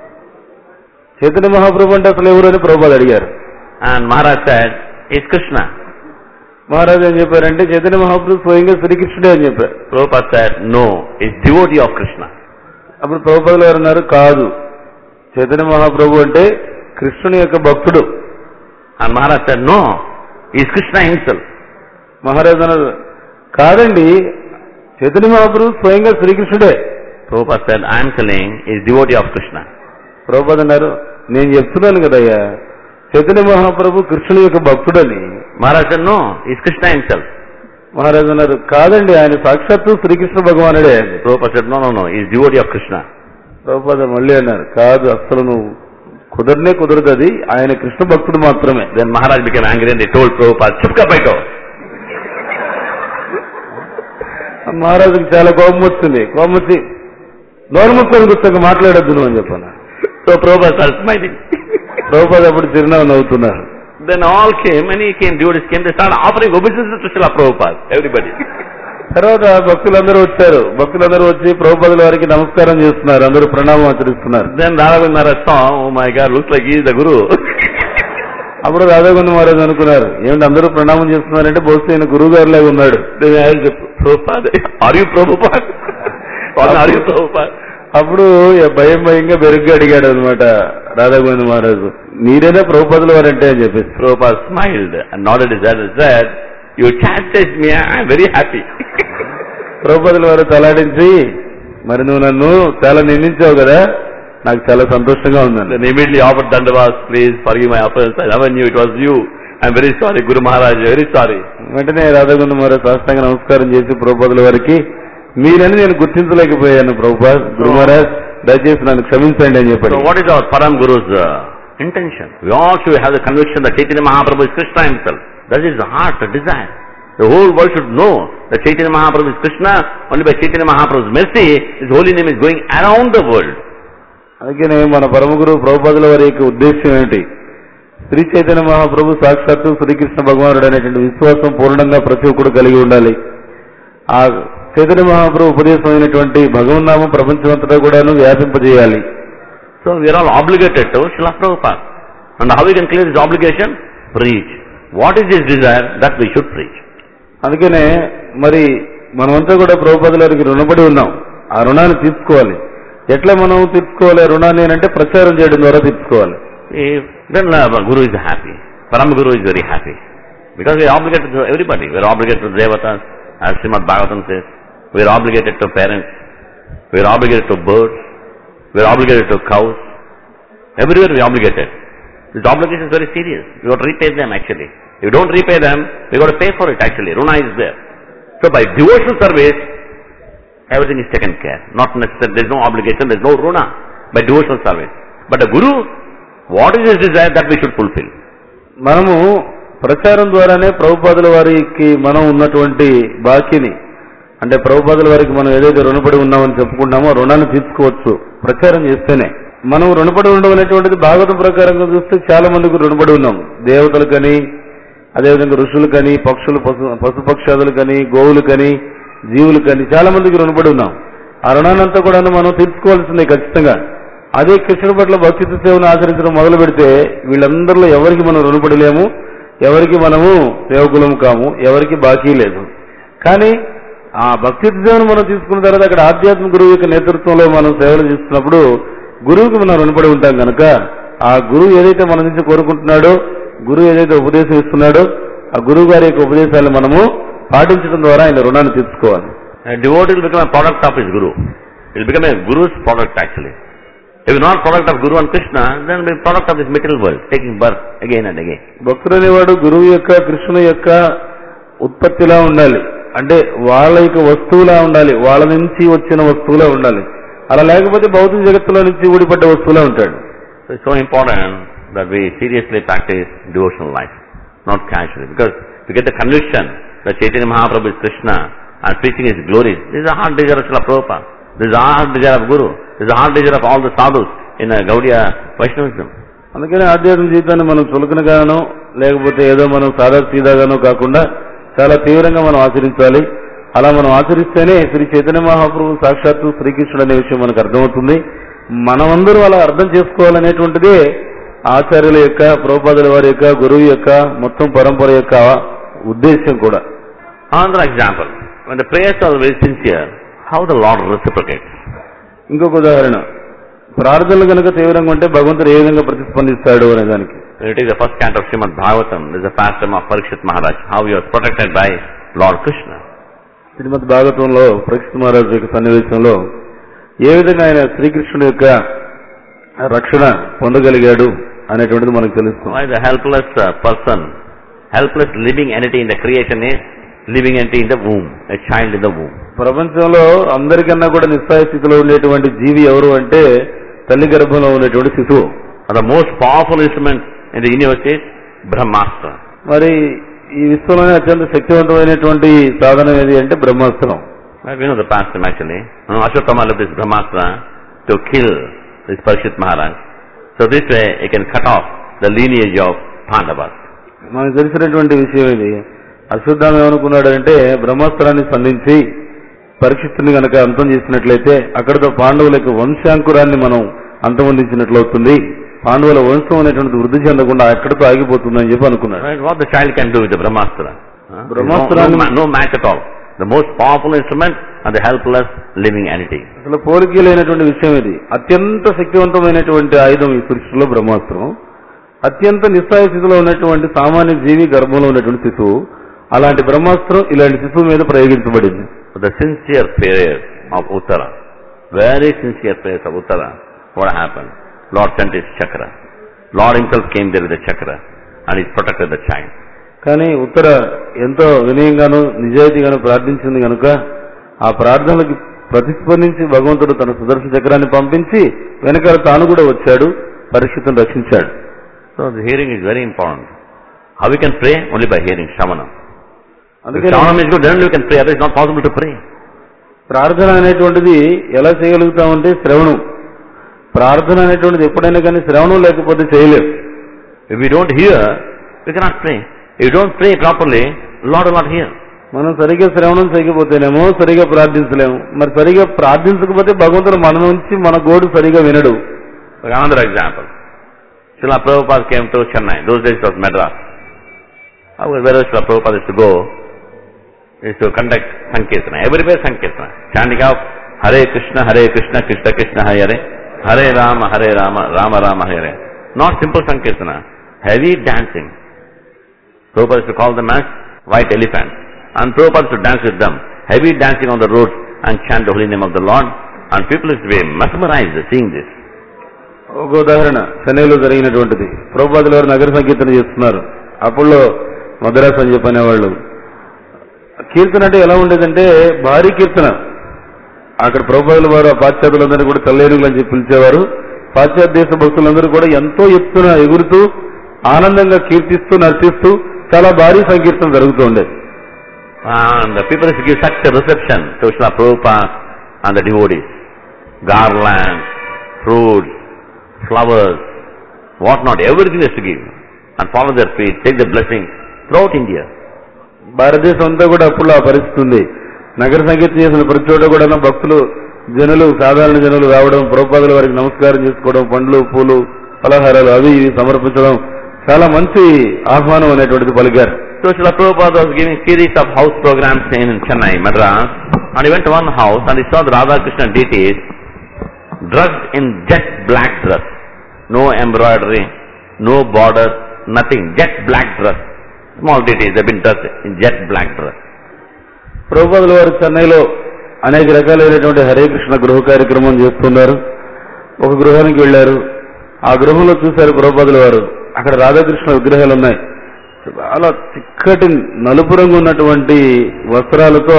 Chaitanya Mahaprabhu అంటే అసలు ఎవరు అని ప్రభుపాద అడిగారు. And Maharaj said, he is Krishna. మహారాజు ఏం చెప్పారంటే చైతన్య మహాప్రభు స్వయంగా శ్రీకృష్ణుడే అని చెప్పారు. Prabhupada said, no, he is devotee of Krishna. అప్పుడు ప్రభుపాదులు గారు అన్నారు, కాదు, చైతన్య మహాప్రభు అంటే కృష్ణుని యొక్క భక్తుడు. And Maharaj said, no, he is Krishna himself. మహారాజు అన్నారు, కాదండి, చైతన్య మహాప్రభు స్వయంగా శ్రీకృష్ణుడే. Prabhupada said, I am telling he is devotee of Krishna. Prabhupada అన్నారు, నేను చెప్తున్నాను కదయ్యా చైతన్య మహాప్రభు కృష్ణుని యొక్క భక్తుడని. Maharaj said, no, he is Krishna himself. మహారాజు అన్నారు, కాదండి, ఆయన సాక్షాత్తు శ్రీకృష్ణ భగవానుడే. Prabhupada said, no, he is devotee of Krishna. Prabhupada మళ్ళీ అన్నారు, కాదు, అసలు నువ్వు కుదరదు, అది ఆయన కృష్ణ భక్తుడు మాత్రమే. Then Maharaj became angry and he told Prabhupada, chupka baito. మహారాజుకి చాలా కోపం వచ్చింది. కోపం వచ్చి నోరు ముక్కని కూర్చోక మాట్లాడొద్దు నువ్వు అని చెప్పాను. So Prabhupada started smiling. Prabhupada అప్పుడు చిరునవ్వు నవ్వుతున్నారు. Then all came, and he came, devotees came, they started offering obeisances to Srila Prabhupada, everybody. తర్వాత భక్తులందరూ వచ్చారు. భక్తులందరూ వచ్చి ప్రభుపాదుల వారికి నమస్కారం చేస్తున్నారు, అందరూ ప్రణామం ఆచరిస్తున్నారు. Then Radha Maharaj saw, oh my God, looks like he is the Guru. అప్పుడు రాధాగోవింద మహారాజ్ అనుకున్నారు, ఏమిటి అందరూ ప్రణామం చేస్తున్నారంటే బహుశా ఆయన గురువు గారి లాగా ఉన్నాడు. Then I asked Prabhupada, are you Prabhupada? Or are you Prabhupada? అప్పుడు భయంగా బెరుగ్గా అడిగాడు అనమాట రాధాగోవింద మహారాజు, మీరేనా ప్రభుపాదుల వారంటే అని చెప్పేసి. Prabhupada smiled and nodded his head and said, you chastised me, I am very happy. ప్రభుపాదుల వారు తలాడించి, మరి నువ్వు నన్ను చాలా నిందించావు కదా, నాకు చాలా సంతోషంగా ఉందని. Then immediately offered Dandavas, please forgive my offense, I never knew it was you. I am very sorry, Guru Maharaj, very sorry. వెంటనే రాధాగోవింద మహారాజ్ సాష్టాంగ నమస్కారం చేసి ప్రభుపాదుల వారికి, మీరని నేను గుర్తించలేకపోయాను ప్రభుపాద్, గురు మహారాజ్ దయచేసి నన్ను క్షమించండి అని చెప్పాడు. So what is our Param Guru's intention? We all should have the conviction that Chaitanya Mahaprabhu is Krishna himself. That is the heart, the desire. The whole world should know that Chaitanya Mahaprabhu is Krishna. Only by Chaitanya Mahaprabhu's mercy, His holy name is going around the world. అందుకనే మన పరమ గురువు ప్రభుపాదుల వారి యొక్క ఉద్దేశం ఏమిటి? శ్రీ చైతన్య మహాప్రభు సాక్షాత్తు శ్రీకృష్ణ భగవానుడు అనేటువంటి విశ్వాసం పూర్ణంగా ప్రతి ఒక్కరు కలిగి ఉండాలి. ఆ చైతన్య మహాప్రభు ఉపదేశమైనటువంటి భగవన్నామం ప్రపంచమంతటా కూడాను వ్యాపింపజేయాలి. So we are all obligated to Srila Prabhupada. And how we can clear this obligation? Preach. What is his desire? That we should preach. అందుకనే మరి మనమంతా కూడా ప్రభుపాదుల వారికి రుణపడి ఉన్నాం. ఆ రుణాన్ని తీర్చుకోవాలి. ఎట్లా మనం తీర్చుకోవాలి రుణాన్ని అంటే ప్రచారం చేయడం ద్వారా తీర్చుకోవాలి. Then Guru is happy. Param Guru is very happy. Because we are obligated to everybody. We are obligated to Devatas, as Srimad Bhagavatam says. We are obligated to parents. We are obligated to birds. We are obligated to cows. Everywhere we are obligated. This obligation is very serious. You got to repay them actually. If you don't repay them, you got to pay for it actually. Runa is there. So by devotional service, everything is taken care. Not necessarily, there is no obligation, there is no Runa by devotional service. But the Guru, what is his desire that we should fulfill? మనము ప్రచారం ద్వారానే ప్రభుపాదుల వారికి మనం ఉన్నటువంటి బాకీని, అంటే ప్రభుపాదుల వారికి మనం ఏదైతే రుణపడి ఉన్నామని చెప్పుకుంటామో రుణాన్ని తీర్చుకోవచ్చు ప్రచారం చేస్తేనే. మనం రుణపడి ఉండడం అనేటువంటిది భాగవతం ప్రకారంగా చూస్తే చాలా మందికి రుణపడి ఉన్నాం. దేవతలకని, అదేవిధంగా ఋషులకని, పక్షులు పశుపక్షాదులకని, గోవులకని, జీవులకని చాలా మందికి రుణపడి ఉన్నాం. ఆ రుణాన్నంతా కూడా మనం తీర్చుకోవాల్సిందే ఖచ్చితంగా. అదే కృష్ణుడి పట్ల భక్తి సేవను ఆచరించడం మొదలు పెడితే వీళ్ళందరిలో ఎవరికి మనం రుణపడలేము, ఎవరికి మనము సేవకులం కాము, ఎవరికి బాకీ లేదు. కానీ ఆ భక్తి సేవను మనం తీసుకున్న తర్వాత అక్కడ ఆధ్యాత్మిక గురువు యొక్క నేతృత్వంలో మనం సేవలు చేస్తున్నప్పుడు గురువుకి మనం రుణపడి ఉంటాం కనుక ఆ గురువు ఏదైతే మన నుంచి కోరుకుంటున్నాడో, గురువు ఏదైతే ఉపదేశం ఇస్తున్నాడో ఆ గురువు గారి యొక్క ఉపదేశాలను మనము పాటించడం ద్వారా ఆయన రుణాన్ని తీర్చుకోవాలి. Devotee will become a product of his Guru. He will become a Guru's product actually. If you are not product of Guru and Krishna, then will be product of this material world, taking birth again and again. భక్తుడు అనేవాడు గురువు యొక్క కృష్ణుని యొక్క ఉత్పత్తిలా ఉండాలి, అంటే వాళ్ళ యొక్క వస్తువులా ఉండాలి, వాళ్ళ నుంచి వచ్చిన వస్తువులా ఉండాలి. అలా లేకపోతే భౌతిక జగత్తులో నుంచి ఊడిపడ్డ వస్తువులా ఉంటాడు. So it's so important that we seriously practice devotional life, not casually. Because to get the conviction that Chaitanya Mahaprabhu is Krishna and preaching his glories, this is a heart desire of Srila Prabhupada. This is a heart desire of Guru. This is a heart desire of all the sadhus in Gaudiya Vaishnavism. అందుకని ఆధ్యాత్మిక జీవితాన్ని మనం చులకనగానో లేకపోతే ఏదో మనం సాదా సీదాగానో కాకుండా చాలా తీవ్రంగా మనం ఆచరించాలి. అలా మనం ఆచరిస్తేనే శ్రీ చైతన్య మహాప్రభు సాక్షాత్తు శ్రీకృష్ణుడు అనే విషయం మనకు అర్థమవుతుంది. మనమందరూ అలా అర్థం చేసుకోవాలనేటువంటిదే ఆచార్యుల యొక్క, ప్రభుపాదుల వారి యొక్క, గురువు యొక్క, మొత్తం పరంపర యొక్క ఉద్దేశం కూడా. Another example, when the prayers are very sincere, how the Lord reciprocates. ఇంకొక ఉదాహరణ, ప్రార్థనలు కనుక తీవ్రంగా ఉంటే భగవంతుడు ఏ విధంగా ప్రతిస్పందిస్తాడు అనే దానికి. It is the first canto of Srimad Bhagavatam. This is the pastime of Parikshit Maharaj, how he was protected by Lord Krishna. శ్రీమద్ భాగవతంలో పరీక్షిత్ మహారాజు యొక్క సన్నివేశంలో ఏ విధంగా ఆయన శ్రీకృష్ణుడి యొక్క రక్షణ పొందగలిగాడు అనేటువంటిది మనకు తెలుస్తుంది. Why the helpless person, helpless living entity in the creation is living entity in the womb, a child in the womb. ప్రపంచంలో అందరికన్నా కూడా నిస్సహాయ స్థితిలో ఉండేటువంటి జీవి ఎవరు అంటే తల్లి గర్భంలో ఉండేటువంటి శిశువు. The most powerful instrument in the universe is Brahmastra. మరి ఈ విశ్వంలోనే అత్యంత శక్తివంతమైనటువంటి సాధనం ఏది అంటే బ్రహ్మాస్త్రం. We know the pastime actually. Ashwatthama left this Brahmastra to kill this Parikshit Maharaj. So this way he can cut off the lineage of Pandavas. మనకు తెలిసినటువంటి విషయం ఇది. అశ్వత్థామ ఏమనుకున్నాడంటే బ్రహ్మాస్త్రాన్ని సంధించి పరీక్షిస్తుని గనక అంతం చేసినట్లయితే అక్కడితో పాండవుల యొక్క వంశాంకురాన్ని మనం అంతమొందించినట్లు అవుతుంది, పాండవుల వంశం అనేటువంటిది వృద్ధి చెందకుండా అక్కడితో ఆగిపోతుందని చెప్పి అనుకున్నాడు. What the child can do with the Brahmastra? బ్రహ్మాస్త్రాన్ని No match at all. The most powerful instrument and the helpless living entity. అసలు పోలిక లేనటువంటి విషయం ఇది. అత్యంత శక్తివంతమైనటువంటి ఆయుధం ఈ సృష్టిలో బ్రహ్మాస్త్రం. అత్యంత నిస్సాయ స్థితిలో ఉన్నటువంటి సామాన్య జీవి గర్భంలో ఉన్నటువంటి శిశువు, అలాంటి బ్రహ్మాస్త్రం ఇలాంటి శిశువు మీద ప్రయోగించబడింది. The sincere prayers of Uttara, very sincere prayers of Uttara, what happened? Lord sent his chakra. Lord himself came there with the chakra and he protected the child. కానీ ఉత్తర ఎంతో వినయంగాను నిజాయితీగాను ప్రార్థించింది కనుక ఆ ప్రార్థనలకు ప్రతిస్పందించి భగవంతుడు తన సుదర్శన చక్రాన్ని పంపించి వెనకాల తాను కూడా వచ్చాడు, పరీక్షితులను రక్షించాడు. So the hearing is very important. How we can pray? Only by hearing Shravanam. అందుకే Shravanam is good, then we can pray, otherwise it's not possible to pray. ప్రార్థన అనేటువంటిది ఎలా చేయగలుగుతామంటే శ్రవణం. ప్రార్థన అనేటువంటిది ఎప్పుడైనా కానీ శ్రవణం లేకపోతే చేయలేము. If we don't hear, we cannot pray. If you don't pray properly, Lord will not hear. మనం సరిగా శ్రవణం చేయకపోతేనేమో సరిగా ప్రార్థించలేము. మరి సరిగా ప్రార్థించకపోతే భగవంతుడు మన నుంచి మన గోడు సరిగా వినడు. Another example. Srila Prabhupada came to Chennai. Those days it was Madras. Wherever Srila Prabhupada is to go, is to conduct Sankirtana. Everywhere Sankirtana. Chanting out Hare Krishna, Krishna Krishna, Hare Hare Rama, Rama Rama, Hare. Not simple Sankirtana. Heavy dancing. Prabhupada is to call them as white elephants. And Prabhupada is to dance with them. Heavy dancing on the roads and chant the holy name of the Lord. And people is to be mesmerized seeing this. ఒక ఉదాహరణ చెన్నైలో జరిగినటువంటిది. ప్రభుపాదుల వారు నగర సంకీర్తన చేస్తున్నారు. అప్పుడు మద్రాసు అని చెప్పనేవాళ్ళు. కీర్తన అంటే ఎలా ఉండేదంటే భారీ కీర్తన. అక్కడ ప్రభుపాదుల వారు ఆ పాశ్చాత్యులందరూ కూడా తెల్లేరులు అని చెప్పి పిలిచేవారు. పాశ్చాత్య దేశ భక్తులందరూ కూడా ఎంతో ఎత్తున ఎగురుతూ ఆనందంగా కీర్తిస్తూ నర్తిస్తూ చాలా భారీ సంకీర్తన జరుగుతూ ఉండేది. And the people used to give such a reception to Srila Prabhupada and the devotees. Garlands, fruits, flowers, what not, everything is to give. And follow their feet, take the blessings throughout India. భారతదేశం అంతా కూడా అప్పుడు ఆ పరిస్థితి ఉంది. నగర సంకీర్తన చేసిన ప్రతి చోట కూడా భక్తులు జనులు సాధారణ జనులు రావడం, ప్రభుపాదుల వారికి నమస్కారం చేసుకోవడం, పండ్లు పూలు పలహారాలు అవి ఇవి సమర్పించడం చాలా మంచి ఆహ్వానం అనేటువంటిది పలికారు. So Srila Prabhupada was giving series of house programs in Chennai, Madras, and he went to one house and he saw the Radha Krishna deities dressed in jet black dress. No embroidery, no border, nothing, jet black dress. Small deities have been dressed in jet black dress. ప్రభుపాదుల వారు చెన్నైలో అనేక రకాలైనటువంటి హరే కృష్ణ గృహ కార్యక్రమం చేస్తున్నారు. ఒక గృహానికి వెళ్లారు. ఆ గృహంలో చూశారు ప్రభుపాదుల వారు. అక్కడ రాధాకృష్ణ విగ్రహాలు ఉన్నాయి. చాలా చిక్కటి నలుపు రంగు ఉన్నటువంటి వస్త్రాలతో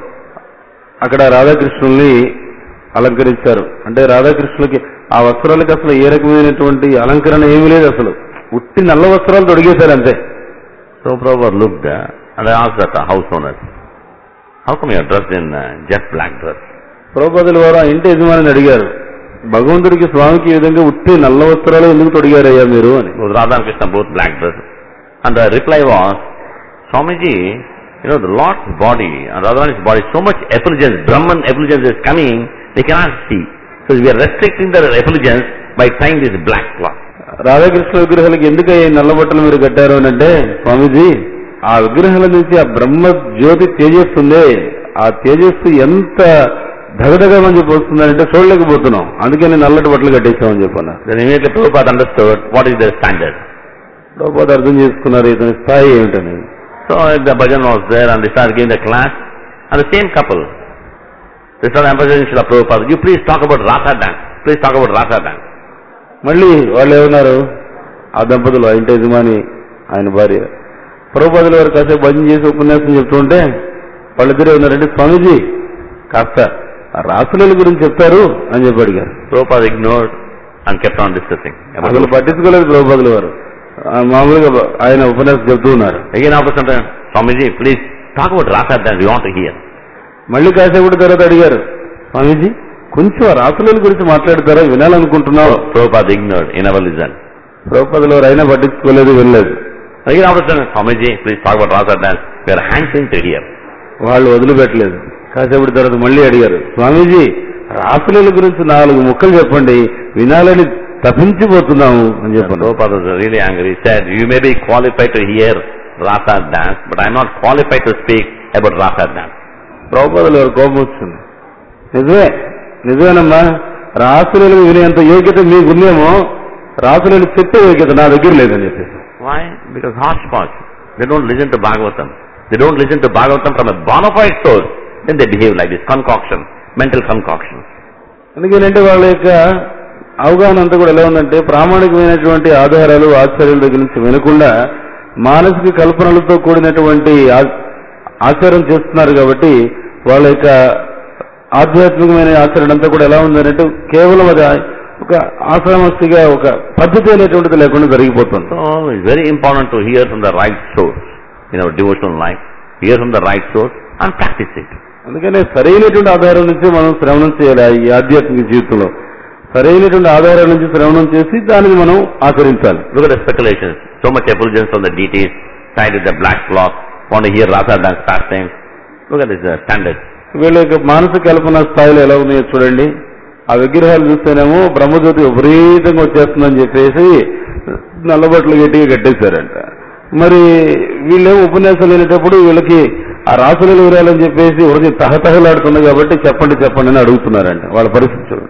అక్కడ రాధాకృష్ణుల్ని అలంకరించారు. అంటే రాధాకృష్ణులకి ఆ వస్త్రాలకి అసలు ఏ రకమైనటువంటి అలంకరణ ఏమీ లేదు, అసలు ఉట్టి నల్ల వస్త్రాలు తొడిగేశారు అంతే. So Prabhupada looked and I asked the house owners, how come you are dressed in jet black dress? ప్రభుపాదుల వారు ఆ ఇంటి యజమానిని అడిగారు, భగవంతుడికి స్వామికి ఈ విధంగా ఉట్టి నల్ల వస్త్రాలు ఎందుకు తొడిగారయ్యా మీరు అని. Radha and Krishna both black dress. And the reply was, Swamiji, the Lord's body and Radharani's body, so much effulgence, Brahman effulgence is coming, they cannot see. So we are restricting their effulgence by tying this black cloth. Radhakrishna విగ్రహాలకు ఎందుకు నల్ల బట్టలు మీరు కట్టారు అని అంటే, స్వామీజీ ఆ విగ్రహాల నుంచి ఆ బ్రహ్మ జ్యోతి తేజస్సుందే, ఆ తేజస్సు ఎంత ధగధగమని చెప్పి వస్తుందంటే చూడలేకపోతున్నాం, అందుకే నేను నల్లటి బట్టలు కట్టేసామని చెప్పాను. Then immediately Prabhupada understood what is their standard. Prabhupada అర్థం చేసుకున్నారు ఇతని స్థాయి ఏమిటని. So the bhajan was there and they started giving the class, and the same couple, they started emphasizing Srila Prabhupada, you please talk about Rasa dance, please talk about Rasa dance. మళ్ళీ వాళ్ళు ఏమన్నారు, ఆ దంపతులు, ఆ ఇంటి యజమాని ఆయన భార్య, ప్రభుపాదుల వారు కాసేపు భజన చేసి ఉపన్యాసం చెప్తుంటే వాళ్ళిద్దరే ఉన్నారంటే, స్వామీజీ కాస్త రాసుల గురించి చెప్తారు అని చెప్పి అడిగారు. Prabhupada ignored and kept on discussing. అసలు పట్టించుకోలేదు ప్రభుపాదుల వారు, మామూలుగా ఆయన ఉపన్యాసం చెప్తూ ఉన్నారు. Again after some time, Swamiji, please talk about Rasa dance, we want to hear. మళ్ళీ కాసేపు తర్వాత అడిగారు, స్వామీజీ కొంచెం రాసుల గురించి మాట్లాడతారా, వినాలనుకుంటున్నావు. Prabhupada ignored, he never listened. ప్రభుపాదుల వారు అయినా పట్టించుకోలేదు, వెళ్ళలేదు. Again after saying, Swamiji, please talk about Rasa dance. We are hankering to hear. వాళ్ళు వదిలిపెట్టలేదు. కాసేపటి తర్వాత మళ్ళీ అడిగారు, స్వామీజీ రాసలీల గురించి 4 ముక్కలు చెప్పండి, వినాలని తప్పించిపోతున్నాము అని చెప్పాను. Prabhupada was really angry. He said, you may be qualified to hear Rasa dance, but I am not qualified to speak about Rasa dance. ప్రభుపాదుల వారు కోపం వచ్చింది. నిజమేనమ్మా, రాసలీలు వినేంత యోగ్యత మీకుందేమో, రాసలీలు చెప్పే యోగ్యత నా దగ్గర లేదని చెప్పేసి. Why? Because hodgepodge. They don't listen to Bhagavatam. They don't listen to Bhagavatam from a bona fide source. Then they behave like this, concoction, mental concoction. ఎందుకంటే వాళ్ళ యొక్క అవగాహన అంతా కూడా ఎలా ఉందంటే, ప్రామాణికమైనటువంటి ఆధారాలు ఆచార్యుల దగ్గర నుంచి వినకుండా మానసిక కల్పనలతో కూడినటువంటి ఆచారం చేస్తున్నారు. కాబట్టి వాళ్ళ యొక్క ఆధ్యాత్మికమైన ఆచరణ అంతా కూడా ఎలా ఉందంటే కేవలం అది ఒక ఆశ్రమస్తిగా ఒక పద్ధతి అనేటువంటిది లేకుండా జరిగిపోతుంది. So it's very important to hear from the right source in our devotional life. Hear from the right source and practice it. అందుకనే సరైనటువంటి ఆధారం నుంచి మనం శ్రవణం చేయాలి. ఈ ఆధ్యాత్మిక జీవితంలో సరైనటువంటి ఆధారాల నుంచి శ్రవణం చేసి దానిని మనం ఆచరించాలి. Look at the speculations. So much effulgence on the deities, tied with the black cloth, want to hear Rasa dance pastimes. Look at this standard. వీళ్ళ యొక్క మానసిక కల్పన స్థాయిలో ఎలా ఉన్నాయో చూడండి. ఆ విగ్రహాలు చూస్తేనేమో బ్రహ్మజ్యోతి విపరీతంగా వచ్చేస్తుందని చెప్పేసి నల్లబట్లు గట్టిగా కట్టేశారంట. మరి వీళ్ళేమో ఉపన్యాసాలు వెళ్ళేటప్పుడు వీళ్ళకి ఆ రాసులు విరాలని చెప్పేసి ఉడికి తహతహలాడుతుంది కాబట్టి చెప్పండి అని అడుగుతున్నారంట. వాళ్ళ పరిస్థితి చూడండి.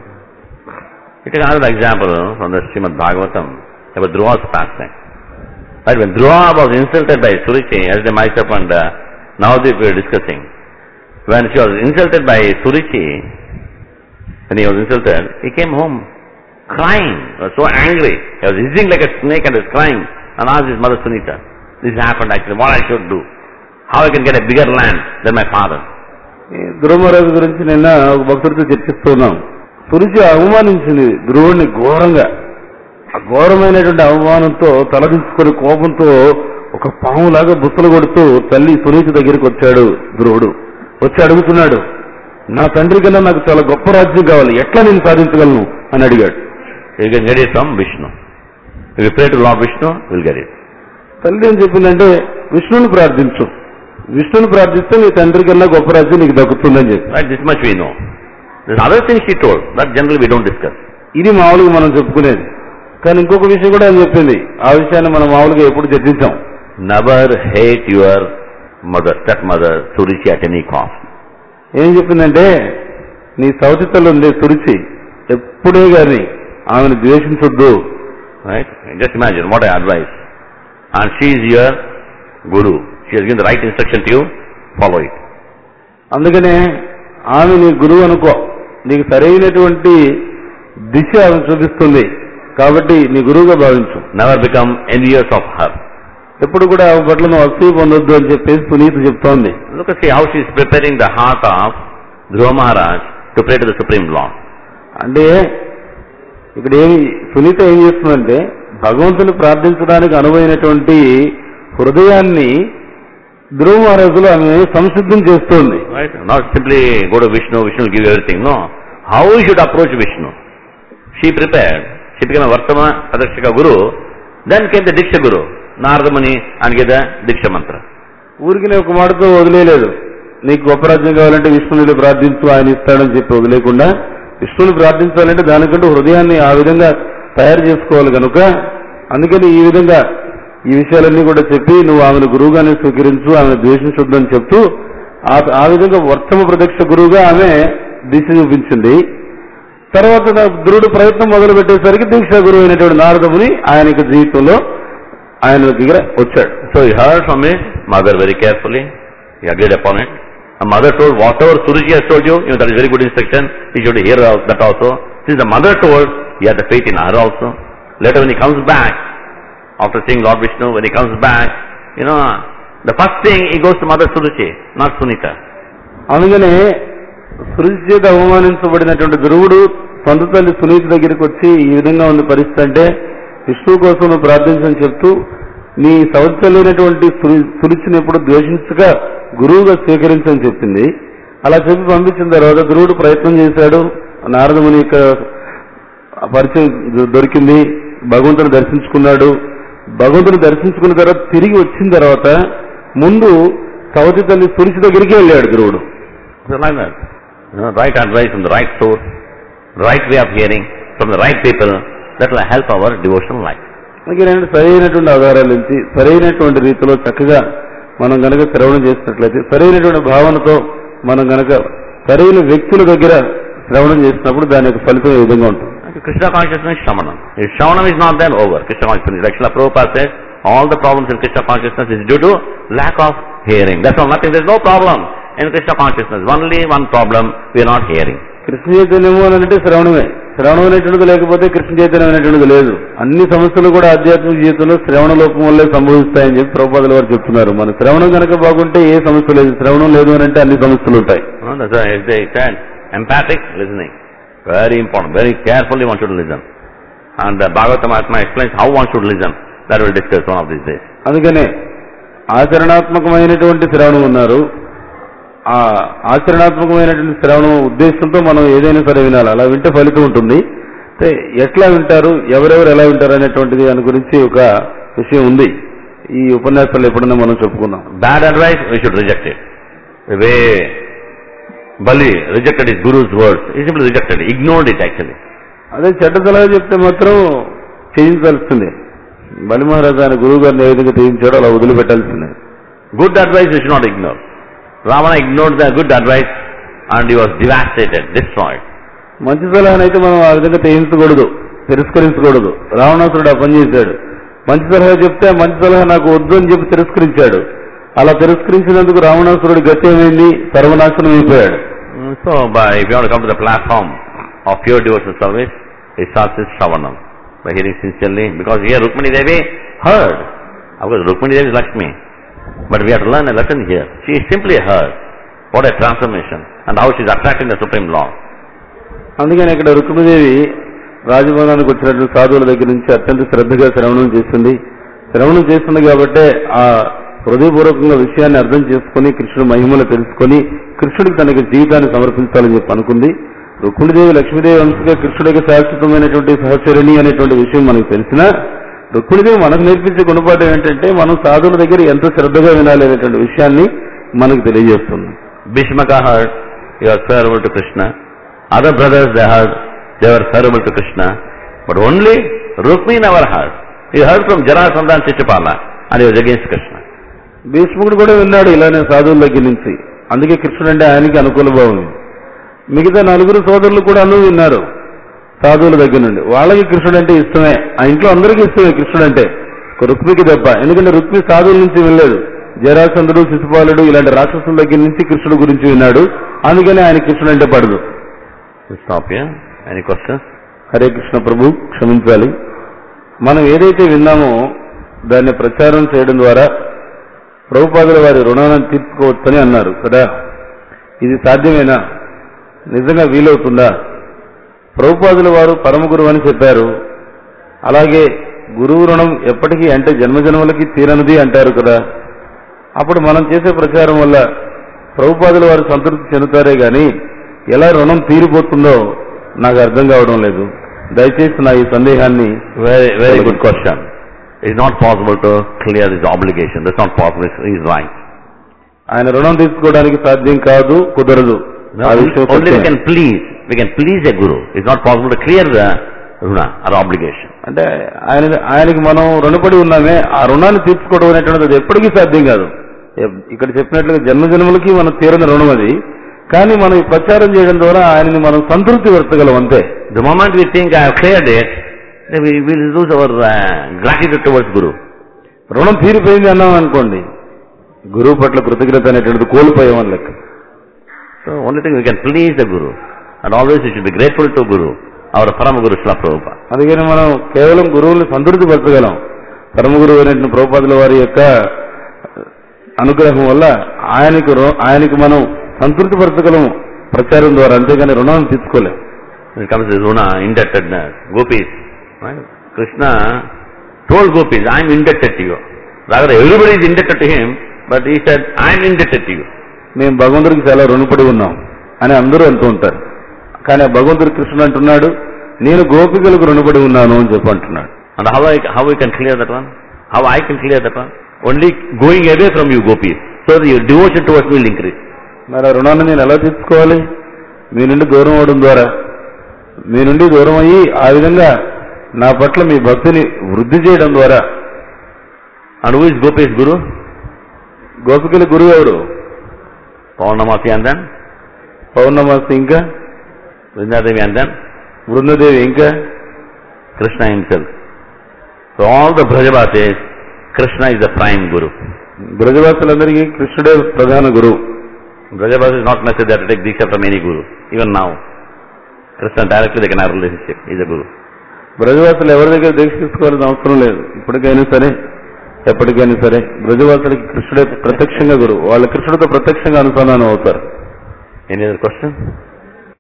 It is another example from the Srimad Bhagavatam about Dhruva's pastime. Right, when Dhruva was insulted by Surichi, as the myself and Navadip were discussing, when she was insulted by Surichi, when he was insulted, he came home crying. He was so angry. He was hissing like a snake and was crying and asked his mother Sunita, this happened actually, what I should do? How I can get a bigger land than my father? ధ్రువమహారాజు గురించి నిన్న ఒక భక్తుడితో చర్చిస్తున్నాం. సురుచి అవమానించింది ధ్రువుడిని ఘోరంగా. ఆ ఘోరమైనటువంటి అవమానంతో తలదించుకొని కోపంతో ఒక పాములాగా బుసలు కొడుతూ తల్లి సునీతి దగ్గరికి వచ్చాడు ధ్రువుడు. వచ్చి అడుగుతున్నాడు, నా తండ్రి కన్నా నాకు చాలా గొప్ప రాజ్యం కావాలి, ఎట్లా నేను సాధించగలను అని అడిగాడు. You can get it from Vishnu. If you pray to Lord Vishnu, you will get it. తల్లి ఏం చెప్పిందంటే, విష్ణుని ప్రార్థించు, విష్ణుని ప్రార్థిస్తే నీ తండ్రి కన్నా గొప్ప రాజ్యం నీకు దక్కుతుందని చెప్పి. Right, this much we know. There's other things she told, but generally we don't discuss. ఇది మామూలుగా మనం చెప్పుకునేది. కానీ ఇంకొక విషయం కూడా అని చెప్పింది. ఆ విషయాన్ని మనం మామూలుగా ఎప్పుడు చర్చించాం. Never hate your mother, stepmother, Surichi at any cost. ఏం చెప్పిందంటే, నీ సౌతితలు ఉంది సురుచి, ఎప్పుడే గాని ఆమెను ద్వేషించొద్దు. Right? Just imagine what I advise. And she is your guru. She has given the right instruction to you, follow it. అందుకనే ఆమె నీ గురువు అనుకో, నీకు సరైనటువంటి దిశ ఆమె చూపిస్తుంది కాబట్టి నీ గురువుగా భావించు. Never become envious of her. ఎప్పుడు కూడా ఆమె పట్ల నువ్వు అసూయ పొందొద్దు అని చెప్పేసి సునీత చెప్తోంది. Look and see how she is preparing the heart of Dhruva Maharaj to pray to the Supreme Lord. అంటే ఇక్కడ సునీత ఏం చేస్తుందంటే, భగవంతుని ప్రార్థించడానికి అనువైనటువంటి హృదయాన్ని ధ్రువ మహారాజులో ఆమె సంసిద్ధం చేస్తోంది. Right? Not simply go to Vishnu, Vishnu will give you everything. No. How you should approach Vishnu. She prepared. She became a Vartama Sadakshika Guru. Then came the Diksha Guru. Narada Muni and gave the Diksha Mantra. ఊరికి ఒక మాటతో వదిలేదు. నీకు గొప్ప రాజ్యం కావాలంటే విష్ణుని ప్రార్థించు, ఆయన ఇస్తాడని చెప్పి వదిలేకుండా, విష్ణుని ప్రార్థించాలంటే దానికంటూ హృదయాన్ని ఆ విధంగా తయారు చేసుకోవాలి కనుక, అందుకని ఈ విధంగా ఈ విషయాలన్నీ కూడా చెప్పి నువ్వు ఆమెను గురువుగానే స్వీకరించు, ఆమెను ద్వేషించొద్దని చెప్తూ ఆ విధంగా వర్తమ ప్రత్యక్ష గురువుగా ఆమె దిశ చూపించింది. తర్వాత ధ్రువుడు ప్రయత్నం మొదలు పెట్టేసరికి దీక్షా గురువు అయినటువంటి నారద ముని ఆయన జీవితంలో ఆయన దగ్గర వచ్చాడు. So he heard from his mother very carefully. He agreed upon it. A mother told whatever Suruchi has told you, that is very good instruction. He should hear that also. Since the mother told, he had the faith in her also. Later when he comes back, after seeing Lord Vishnu, when he comes back, the first thing he goes to Mother Suruchi, not Sunita. అందుకనే సురుచి చేత అవమానించబడినటువంటి ధ్రువుడు సొంత తల్లి సునీత దగ్గరికి వచ్చి ఈ విధంగా ఉంది పరిస్థితి అంటే, విష్ణు కోసం నువ్వు ప్రార్థించని చెప్తూ నీ సౌత్యమైనటువంటి సురుచిని ఎప్పుడు ద్వేషించక గురువుగా స్వీకరించని చెప్పింది. అలా చెప్పి పంపించిన తర్వాత ధ్రువుడు ప్రయత్నం చేశాడు. నారదముని యొక్క పరిచయం దొరికింది, భగవంతుని దర్శించుకున్నాడు. భగవంతుని దర్శించుకున్న తర్వాత తిరిగి వచ్చిన తర్వాత ముందు సవతి తల్లి తులసి దగ్గరికి వెళ్ళాడు ధ్రువుడు. Right advice from the right source, right way of hearing from the right people, that will help our devotional life. అందుకే సరైనటువంటి ఆధారాల నుంచి సరైనటువంటి రీతిలో చక్కగా మనం గనక శ్రవణం చేసినట్లయితే, సరైనటువంటి భావనతో మనం గనక సరైన వ్యక్తుల దగ్గర శ్రవణం చేసినప్పుడు దాని యొక్క ఫలితం ఏ విధంగా ఉంటుంది. Krishna consciousness is Shravanam. If Shravanam is not there, over. Krishna consciousness. Like Srila Prabhupada says, all the problems in Krishna consciousness is due to lack of hearing. That's all, nothing. There's no problem in Krishna consciousness. Only one problem, we are not hearing. Krishna చైతన్యము అని అంటే శ్రవణమే. శ్రవణం అనేటువంటిది లేకపోతే కృష్ణ చైతన్యం అనేటువంటిది లేదు. అన్ని సమస్యలు కూడా ఆధ్యాత్మిక జీవితంలో శ్రవణ లోపం వల్లే సంభవిస్తాయని చెప్పి ప్రభుపాదుల వారు చెప్తున్నారు. మన శ్రవణం కనుక బాగుంటే ఏ సమస్య లేదు, శ్రవణం లేదు అని అంటే అన్ని సమస్యలు ఉంటాయి. Empathic listening. Very important. Very carefully one should listen. And Bhagavatam Atma explains how one should listen. That will discuss one of these days. అందుకనే ఆచరణాత్మకమైనటువంటి శ్రవణం ఉన్నారు. ఆ ఆచరణాత్మకమైనటువంటి శ్రవణం ఉద్దేశంతో మనం ఏదైనా సరే వినాలి. అలా వింటే ఫలితం ఉంటుంది. ఎట్లా వింటారు, ఎవరెవరు ఎలా వింటారు అనేటువంటిది దాని గురించి ఒక విషయం ఉంది. ఈ ఉపన్యాసాలు ఎప్పుడన్నా మనం చెప్పుకున్నాం. Bad advice, we should reject it. The way Bali rejected his guru's words, he simply rejected it, ignored it actually. అదే చెడ్డ సలహా చెప్తే మాత్రం చేయించాల్సిందే. బలి మహారాజు ఆయన గురువు గారిని ఏ విధంగా చేయించాడో అలా వదిలిపెట్టాల్సిందే. Good advice we should not ignore. Ravana ignored the good advice and he was devastated, destroyed. మంచి సలహానైతే మనం ఆ విధంగా చేయించకూడదు, తిరస్కరించకూడదు. రావణాసురుడు ఆ పని చేశాడు. మంచి సలహా చెప్తే మంచి సలహా నాకు వద్దు అని చెప్పి తిరస్కరించాడు. అలా తిరస్కరించినందుకు రావణాసురుడి గతి ఏమైంది, సర్వనాశనం అయిపోయాడు. So if you want to come to the platform of pure devotional service, it starts with Shravanam, by hearing sincerely, because here Rukmini Devi heard. Of course Rukmini Devi is Lakshmi, but we have to learn a lesson here. She simply heard. What a transformation, and how she is attracting the Supreme Lord. అందుకని ఇక్కడ రుక్మిణీదేవి రాజభవనానికి వచ్చినటువంటి సాధువుల దగ్గర నుంచి అత్యంత శ్రద్ధగా శ్రవణం చేస్తుంది. శ్రవణం చేస్తుంది కాబట్టి ఆ హృదయపూర్వకంగా విషయాన్ని అర్థం చేసుకుని కృష్ణుడి మహిమలు తెలుసుకొని కృష్ణుడికి తనకి జీవితాన్ని సమర్పించాలని చెప్పి అనుకుంది. రుక్మిణీదేవి లక్ష్మీదేవి వంశగా కృష్ణుడికి శాశ్వతమైనటువంటి సహచరిణి అనేటువంటి విషయం మనకు తెలిసినా, రుక్మిణీదేవి మనకు నేర్పించే గుణపాఠం ఏంటంటే మనం సాధువుల దగ్గర ఎంత శ్రద్ధగా వినాలి అనేటువంటి విషయాన్ని మనకు తెలియజేస్తుంది. Bhishmaka heard, he was favorable to Krishna. Other brothers they heard, they were favorable to Krishna. But only Rukmini never heard. He heard from Jarasandha and Shishupala and he was against Krishna. భీష్ముడు కూడా విన్నాడు ఇలానే సాధువుల దగ్గర నుంచి. అందుకే కృష్ణుడు అంటే ఆయనకి అనుకూల భావం. మిగతా నలుగురు సోదరులు కూడా విన్నారు సాధువుల దగ్గర నుండి. వాళ్ళకి కృష్ణుడు అంటే ఇష్టమే. ఆ ఇంట్లో అందరికీ ఇష్టమే కృష్ణుడు అంటే, రుక్మికి తప్ప. ఎందుకంటే రుక్మి సాధువుల నుంచి వినలేదు. జరాసంధుడు, శిశుపాలుడు ఇలాంటి రాక్షసుల దగ్గర నుంచి కృష్ణుడు గురించి విన్నాడు. అందుకని ఆయన కృష్ణుడు అంటే పడదు. హరే కృష్ణ ప్రభు, క్షమించాలి. మనం ఏదైతే విన్నామో దాన్ని ప్రచారం చేయడం ద్వారా ప్రభుపాదుల వారి రుణాలను తీర్చుకోవచ్చని అన్నారు కదా. ఇది సాధ్యమేనా? నిజంగా వీలవుతుందా? ప్రభుపాదుల వారు పరమ గురువు అని చెప్పారు. అలాగే గురువు రుణం ఎప్పటికీ అంటే జన్మజన్మలకి తీరనిది అంటారు కదా. అప్పుడు మనం చేసే ప్రచారం వల్ల ప్రభుపాదుల వారు సంతృప్తి చెందుతారే గాని ఎలా రుణం తీరిపోతుందో నాకు అర్థం కావడం లేదు. దయచేసి నా ఈ సందేహాన్ని. Very good question. It's not possible to clear this obligation. That's not possible. He's right. ఆయన రుణం తీసుకోవడానికి సాధ్యం కాదు, కుదరదు. Only we can please a guru. It's not possible to clear the runa or obligation. అంటే ఆయనకి మనం రుణపడి ఉన్నామే, ఆ రుణాన్ని తీర్చుకోవడం అనేటువంటిది అది ఎప్పటికీ సాధ్యం కాదు. ఇక్కడ చెప్పినట్లుగా జన్మజన్మలకి మనం తీరని రుణం అది. కానీ మనం ఈ ప్రచారం చేయడం ద్వారా ఆయనని మనం సంతృప్తి పరచగలం అంతే. The moment we think I have cleared it, then we will lose our gratitude towards Guru. రుణం తీరిపోయింది అన్నాం అనుకోండి, గురువు పట్ల కృతజ్ఞత అనేటువంటిది కోల్పోయామని లెక్క. So only thing we can please the Guru, and always we should be grateful to Guru, our Parama Guru Srila Prabhupada. అందుకని మనం కేవలం గురువుని సంతృప్తి పరచగలం. పరమ గురువు అయినటువంటి ప్రభుపాదుల వారి యొక్క అనుగ్రహం వల్ల ఆయనకి మనం సంతృప్తి పరచగలం ప్రచారం ద్వారా, అంతేగాని రుణాన్ని తీసుకోలేం. It comes to Runa, indebtedness, gopis. Right? Krishna told gopis, I am indebted to you. Rather, everybody is indebted to him, but he said, I am indebted to you. మేము భగవంతుడికి చాలా రుణపడి ఉన్నాం అని అందరూ అంటూ ఉంటారు. కానీ భగవంతుడు కృష్ణుడు అంటున్నాడు, నేను గోపికలకు రుణపడి ఉన్నాను అని చెప్పి అంటున్నాడు. And how we can clear that one? How I can clear that one? Only going away from you, gopis, so that your devotion towards me will increase. మరి ఆ రుణాన్ని నేను ఎలా తీర్చుకోవాలి? మీ నుండి దూరం అవడం ద్వారా, మీ నుండి దూరం అయ్యి ఆ విధంగా నా పట్ల మీ భక్తిని వృద్ధి చేయడం ద్వారా. And who is Gopi's Guru? గోపికల గురువు ఎవరు? Paurnamasi and then పౌర్ణమాసి ఇంకా, Vrindadevi and then బృందదేవి ఇంకా, Krishna himself. So all the Brajavasis, Krishna is the prime Guru. బ్రజవాసులందరికీ కృష్ణుడే ప్రధాన గురువు. Brajavasis is not necessary that to take Diksha from any Guru. Even now, Krishna directly they can have a relationship. He is a Guru. బ్రజవాసులు ఎవరి దగ్గర దీక్ష తీసుకోవాల్సిన అవసరం లేదు. ఇప్పటికైనా సరే, ఎప్పటికైనా సరే బ్రజవాసులకి కృష్ణుడే ప్రత్యక్షంగా గురువు. వాళ్ళు కృష్ణుడితో ప్రత్యక్షంగా అనుసంధానం అవుతారు. Any other question?